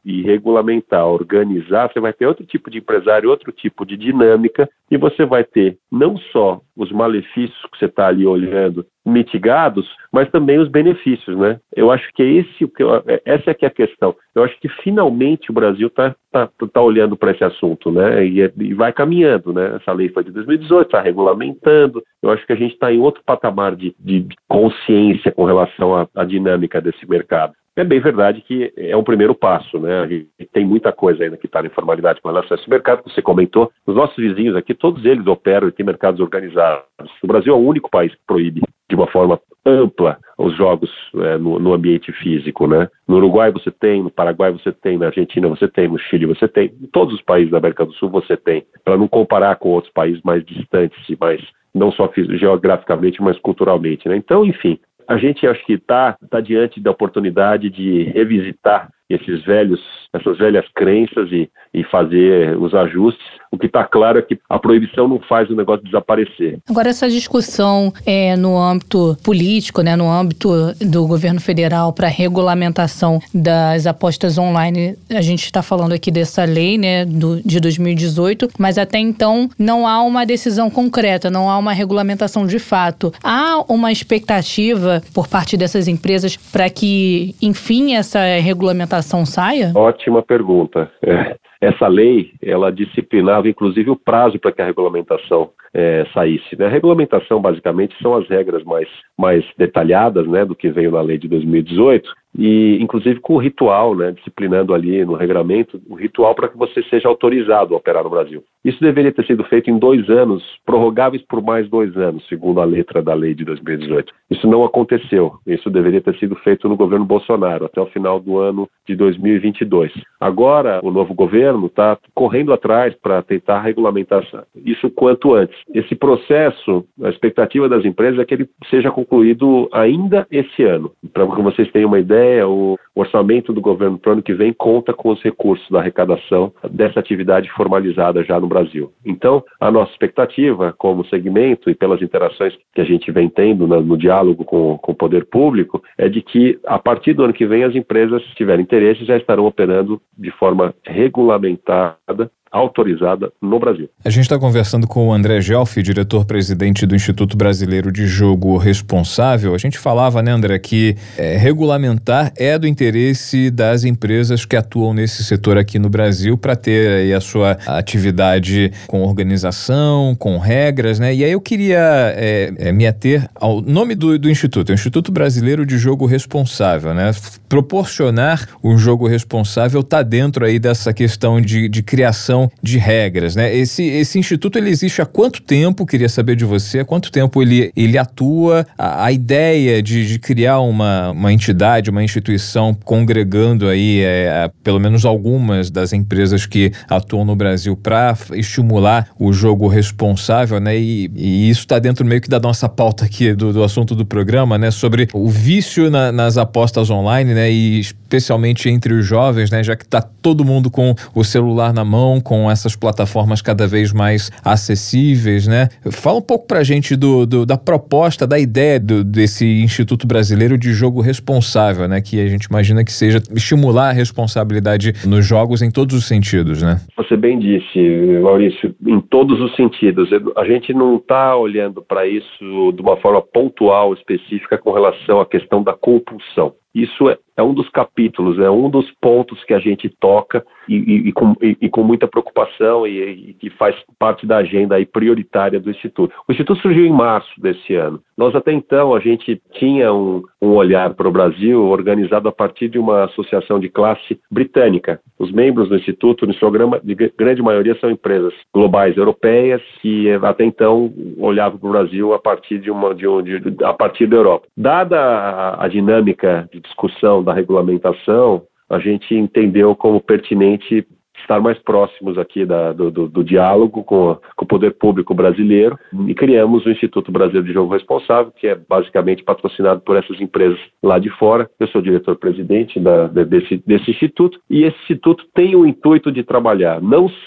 e regulamentar, organizar, você vai ter outro tipo de empresário, outro tipo de dinâmica, e você vai ter não só os malefícios que você está ali olhando mitigados, mas também os benefícios, né? Eu acho que é esse, essa é que é a questão. Eu acho que finalmente o Brasil está tá, tá olhando para esse assunto, né? E, e vai caminhando, né? Essa lei foi de dois mil e dezoito, está regulamentando. Eu acho que a gente está em outro patamar de, de consciência com relação à, à dinâmica desse mercado. É bem verdade que é um primeiro passo, né? A gente tem muita coisa ainda que está na informalidade com relação a esse mercado que você comentou. Os nossos vizinhos aqui, todos eles operam e têm mercados organizados. O Brasil é o único país que proíbe de uma forma ampla os jogos é, no, no ambiente físico, né? No Uruguai você tem, no Paraguai você tem, na Argentina você tem, no Chile você tem, em todos os países da América do Sul você tem, para não comparar com outros países mais distantes e mais, não só geograficamente, mas culturalmente, né? Então, enfim, a gente acho que está tá diante da oportunidade de revisitar esses velhos, essas velhas crenças e, e fazer os ajustes. O que está claro é que a proibição não faz o negócio desaparecer. Agora, essa discussão é, no âmbito político, né, no âmbito do governo federal para regulamentação das apostas online, a gente está falando aqui dessa lei, né, do, de dois mil e dezoito, mas até então não há uma decisão concreta, não há uma regulamentação de fato. Há uma expectativa por parte dessas empresas para que, enfim, essa regulamentação saia? Ótima pergunta. É. Essa lei, ela disciplinava inclusive o prazo para que a regulamentação é, saísse, né? A regulamentação, basicamente, são as regras mais, mais detalhadas, né, do que veio na lei de dois mil e dezoito, e inclusive com o ritual, né, disciplinando ali no regramento, o ritual para que você seja autorizado a operar no Brasil. Isso deveria ter sido feito em dois anos, prorrogáveis por mais dois anos, segundo a letra da lei de dois mil e dezoito. Isso não aconteceu. Isso deveria ter sido feito no governo Bolsonaro, até o final do ano de dois mil e vinte e dois. Agora, o novo governo está correndo atrás para tentar regulamentar isso quanto antes. Esse processo, a expectativa das empresas é que ele seja concluído ainda esse ano. Para que vocês tenham uma ideia, o orçamento do governo para o ano que vem conta com os recursos da arrecadação dessa atividade formalizada já no Brasil. Então, a nossa expectativa como segmento e pelas interações que a gente vem tendo no, no diálogo com, com o poder público é de que, a partir do ano que vem, as empresas, se tiverem interesse, já estarão operando de forma regulamentada, autorizada no Brasil. A gente está conversando com o André Gelfi, diretor-presidente do Instituto Brasileiro de Jogo Responsável. A gente falava, né, André, que é, regulamentar é do interesse das empresas que atuam nesse setor aqui no Brasil para ter aí a sua atividade com organização, com regras, né? E aí eu queria é, é, me ater ao nome do, do Instituto, o Instituto Brasileiro de Jogo Responsável, né? Proporcionar o jogo responsável está dentro aí dessa questão de, de criação de regras, né? Esse, esse instituto, ele existe há quanto tempo? Queria saber de você, há quanto tempo ele, ele atua? A, a ideia de, de criar uma, uma entidade, uma instituição congregando aí, é, pelo menos algumas das empresas que atuam no Brasil para estimular o jogo responsável, né? E, e isso está dentro meio que da nossa pauta aqui, do, do assunto do programa, né? Sobre o vício na, nas apostas online, né? E especialmente entre os jovens, né? Já que está todo mundo com o celular na mão, com essas plataformas cada vez mais acessíveis, né? Fala um pouco pra gente do, do, da proposta, da ideia do, desse Instituto Brasileiro de Jogo Responsável, né? Que a gente imagina que seja estimular a responsabilidade nos jogos em todos os sentidos, né? Você bem disse, Maurício, em todos os sentidos. A gente não está olhando para isso de uma forma pontual, específica, com relação à questão da compulsão. Isso é, é um dos capítulos, é um dos pontos que a gente toca e, e, e, com, e, e com muita preocupação e que faz parte da agenda aí prioritária do Instituto. O Instituto surgiu em março desse ano. Nós até então, a gente tinha um, um olhar para o Brasil organizado a partir de uma associação de classe britânica. Os membros do Instituto, no programa, de grande maioria, são empresas globais europeias que até então olhavam para o Brasil a partir, de uma, de um, de, a partir da Europa. Dada a, a dinâmica de discussão da regulamentação, a gente entendeu como pertinente estar mais próximos aqui da, do, do, do diálogo com, a, com o poder público brasileiro e criamos o Instituto Brasileiro de Jogo Responsável, que é basicamente patrocinado por essas empresas lá de fora. Eu sou diretor-presidente da, desse, desse instituto e esse instituto tem o intuito de trabalhar não só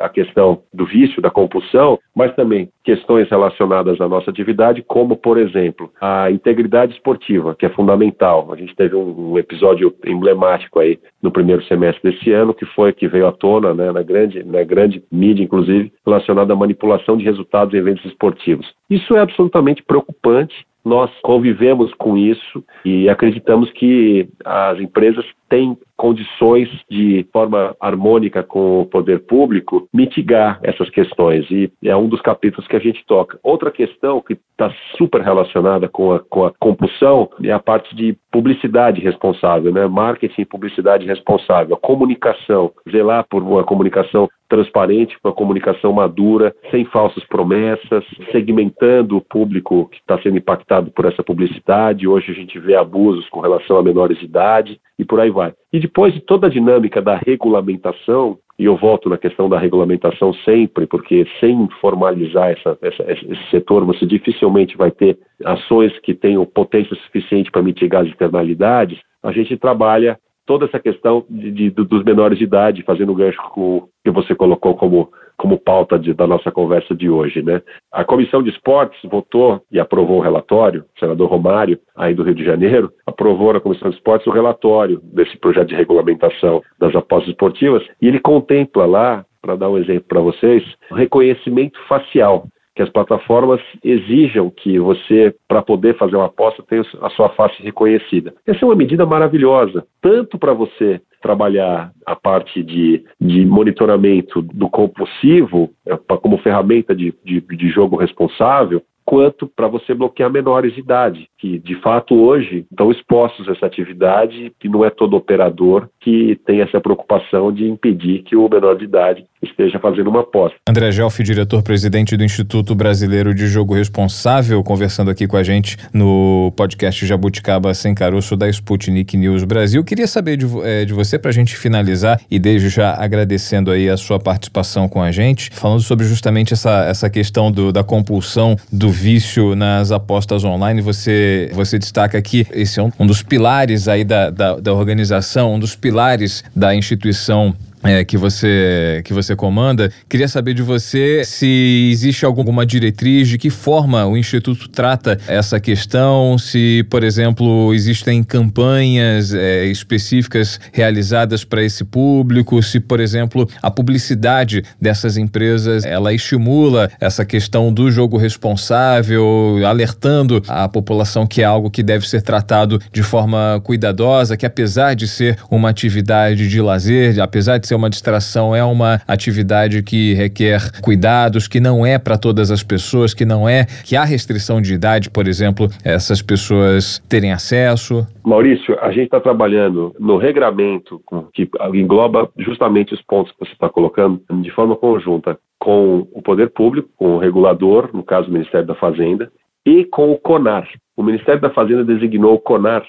a questão do vício, da compulsão, mas também questões relacionadas à nossa atividade, como, por exemplo, a integridade esportiva, que é fundamental. A gente teve um, um episódio emblemático aí no primeiro semestre desse ano, que foi que veio à tona, né, na grande, na grande mídia, inclusive, relacionado à manipulação de resultados em eventos esportivos. Isso é absolutamente preocupante. Nós convivemos com isso e acreditamos que as empresas têm condições de forma harmônica com o poder público mitigar essas questões, e é um dos capítulos que a gente toca. Outra questão que está super relacionada com a, com a compulsão é a parte de publicidade responsável, né? Marketing e publicidade responsável, a comunicação, zelar por uma comunicação transparente, uma comunicação madura, sem falsas promessas, segmentando o público que está sendo impactado por essa publicidade. Hoje a gente vê abusos com relação a menores de idade e por aí vai. E depois de toda a dinâmica da regulamentação, e eu volto na questão da regulamentação sempre, porque sem formalizar essa, essa, esse setor, você dificilmente vai ter ações que tenham potência suficiente para mitigar as externalidades. A gente trabalha toda essa questão de, de, dos menores de idade, fazendo o gancho com, que você colocou como, como pauta de, da nossa conversa de hoje, né? A Comissão de Esportes votou e aprovou o relatório, o senador Romário, aí do Rio de Janeiro, aprovou na Comissão de Esportes o relatório desse projeto de regulamentação das apostas esportivas, e ele contempla lá, para dar um exemplo para vocês, o reconhecimento facial, que as plataformas exijam que você, para poder fazer uma aposta, tenha a sua face reconhecida. Essa é uma medida maravilhosa, tanto para você trabalhar a parte de, de monitoramento do compulsivo, como ferramenta de, de, de jogo responsável, quanto para você bloquear menores de idade, que de fato hoje estão expostos a essa atividade, e não é todo operador que tem essa preocupação de impedir que o menor de idade esteja fazendo uma aposta. André Gelfi, diretor-presidente do Instituto Brasileiro de Jogo Responsável, conversando aqui com a gente no podcast Jabuticaba Sem Caroço da Sputnik News Brasil. Queria saber de, é, de você, para a gente finalizar, e desde já agradecendo aí a sua participação com a gente, falando sobre justamente essa, essa questão do, da compulsão, do vício nas apostas online. Você, você destaca que esse é um, um dos pilares aí da, da, da organização, um dos pilares da instituição É, que você que você comanda. Queria saber de você se existe alguma diretriz, de que forma o Instituto trata essa questão, se, por exemplo, existem campanhas é, específicas realizadas para esse público, se, por exemplo, a publicidade dessas empresas, ela estimula essa questão do jogo responsável, alertando a população que é algo que deve ser tratado de forma cuidadosa, que apesar de ser uma atividade de lazer, apesar de ser uma distração, é uma atividade que requer cuidados, que não é para todas as pessoas, que não é, que há restrição de idade, por exemplo, essas pessoas terem acesso? Maurício, a gente está trabalhando no regramento que engloba justamente os pontos que você está colocando de forma conjunta com o poder público, com o regulador, no caso o Ministério da Fazenda, e com o CONAR. O Ministério da Fazenda designou o CONAR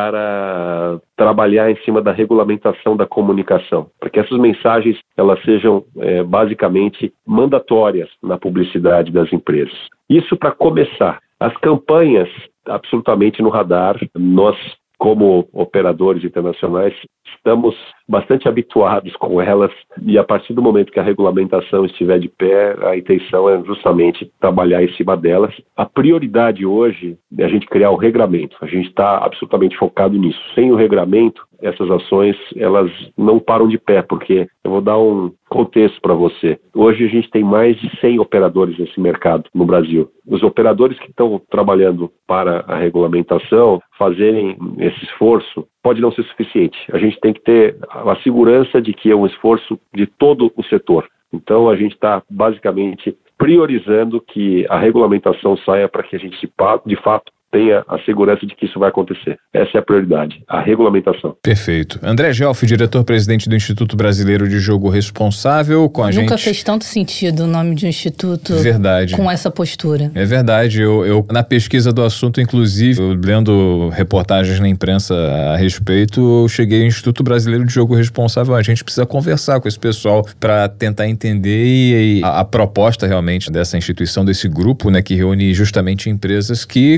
para trabalhar em cima da regulamentação da comunicação, para que essas mensagens elas sejam é, basicamente mandatórias na publicidade das empresas. Isso para começar. As campanhas, absolutamente no radar. Nós, como operadores internacionais, estamos bastante habituados com elas, e a partir do momento que a regulamentação estiver de pé, a intenção é justamente trabalhar em cima delas. A prioridade hoje é a gente criar o regramento. A gente está absolutamente focado nisso. Sem o regramento, essas ações elas não param de pé, porque eu vou dar um contexto para você. Hoje a gente tem mais de cem operadores nesse mercado no Brasil. Os operadores que estão trabalhando para a regulamentação, fazerem esse esforço, pode não ser suficiente. A gente tem que ter a segurança de que é um esforço de todo o setor. Então a gente está basicamente priorizando que a regulamentação saia para que a gente de fato tenha a segurança de que isso vai acontecer. Essa é a prioridade, a regulamentação. Perfeito. André Gelfi, diretor-presidente do Instituto Brasileiro de Jogo Responsável, com a Nunca gente... Nunca fez tanto sentido o nome de um instituto verdade. Com essa postura. É verdade. Eu, eu, na pesquisa do assunto, inclusive, eu, lendo reportagens na imprensa a respeito, eu cheguei ao Instituto Brasileiro de Jogo Responsável. A gente precisa conversar com esse pessoal para tentar entender e, e a, a proposta realmente dessa instituição, desse grupo, né, que reúne justamente empresas que cuidam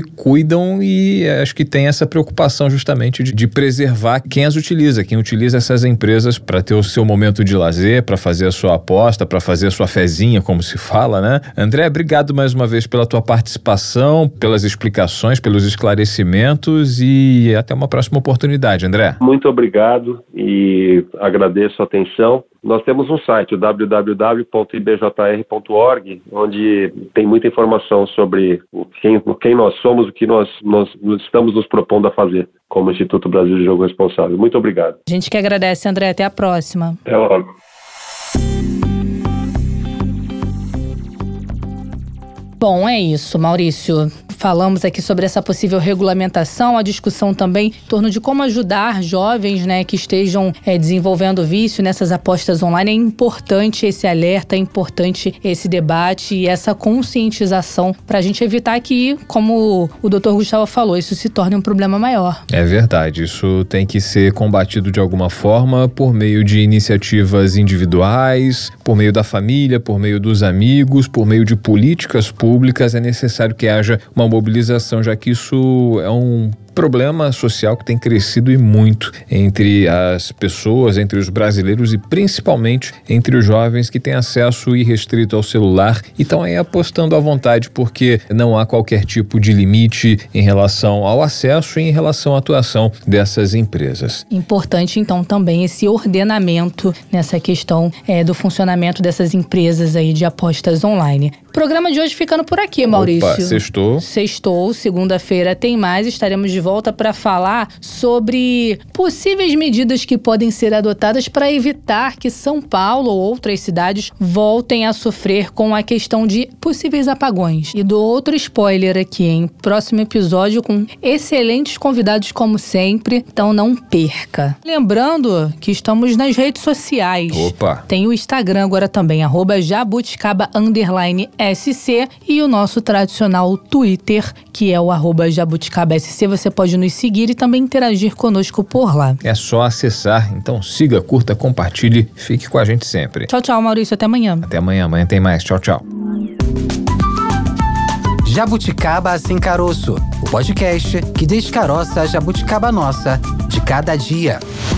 cuidam e acho que tem essa preocupação justamente de, de preservar quem as utiliza, quem utiliza essas empresas para ter o seu momento de lazer, para fazer a sua aposta, para fazer a sua fezinha, como se fala, né? André, obrigado mais uma vez pela tua participação, pelas explicações, pelos esclarecimentos e até uma próxima oportunidade, André. Muito obrigado e agradeço a atenção. Nós temos um site, o w w w ponto i b j r ponto org, onde tem muita informação sobre o quem, quem nós somos, o que nós, nós estamos nos propondo a fazer como Instituto Brasil de Jogo Responsável. Muito obrigado. A gente que agradece, André. Até a próxima. Até logo. Bom, é isso, Maurício. Falamos aqui sobre essa possível regulamentação, a discussão também em torno de como ajudar jovens, né, que estejam é, desenvolvendo vício nessas apostas online. É importante esse alerta, é importante esse debate e essa conscientização para a gente evitar que, como o doutor Gustavo falou, isso se torne um problema maior. É verdade, isso tem que ser combatido de alguma forma por meio de iniciativas individuais, por meio da família, por meio dos amigos, por meio de políticas públicas. É necessário que haja uma mobilização, já que isso é um problema social que tem crescido e muito entre as pessoas, entre os brasileiros e principalmente entre os jovens que têm acesso irrestrito ao celular e estão aí apostando à vontade porque não há qualquer tipo de limite em relação ao acesso e em relação à atuação dessas empresas. Importante então também esse ordenamento nessa questão é, do funcionamento dessas empresas aí de apostas online. O programa de hoje ficando por aqui, Maurício. Opa, sextou. Sextou, segunda-feira tem mais, estaremos de volta para falar sobre possíveis medidas que podem ser adotadas para evitar que São Paulo ou outras cidades voltem a sofrer com a questão de possíveis apagões. E dou outro spoiler aqui, hein? Próximo episódio com excelentes convidados como sempre, então não perca. Lembrando que estamos nas redes sociais. Opa! Tem o Instagram agora também, arroba jabuticaba underline sc e o nosso tradicional Twitter, que é o arroba jabuticaba sc. Você pode nos seguir e também interagir conosco por lá. É só acessar, então siga, curta, compartilhe, fique com a gente sempre. Tchau, tchau, Maurício, até amanhã. Até amanhã, amanhã tem mais. Tchau, tchau. Jabuticaba Sem Caroço, o podcast que descaroça a jabuticaba nossa de cada dia.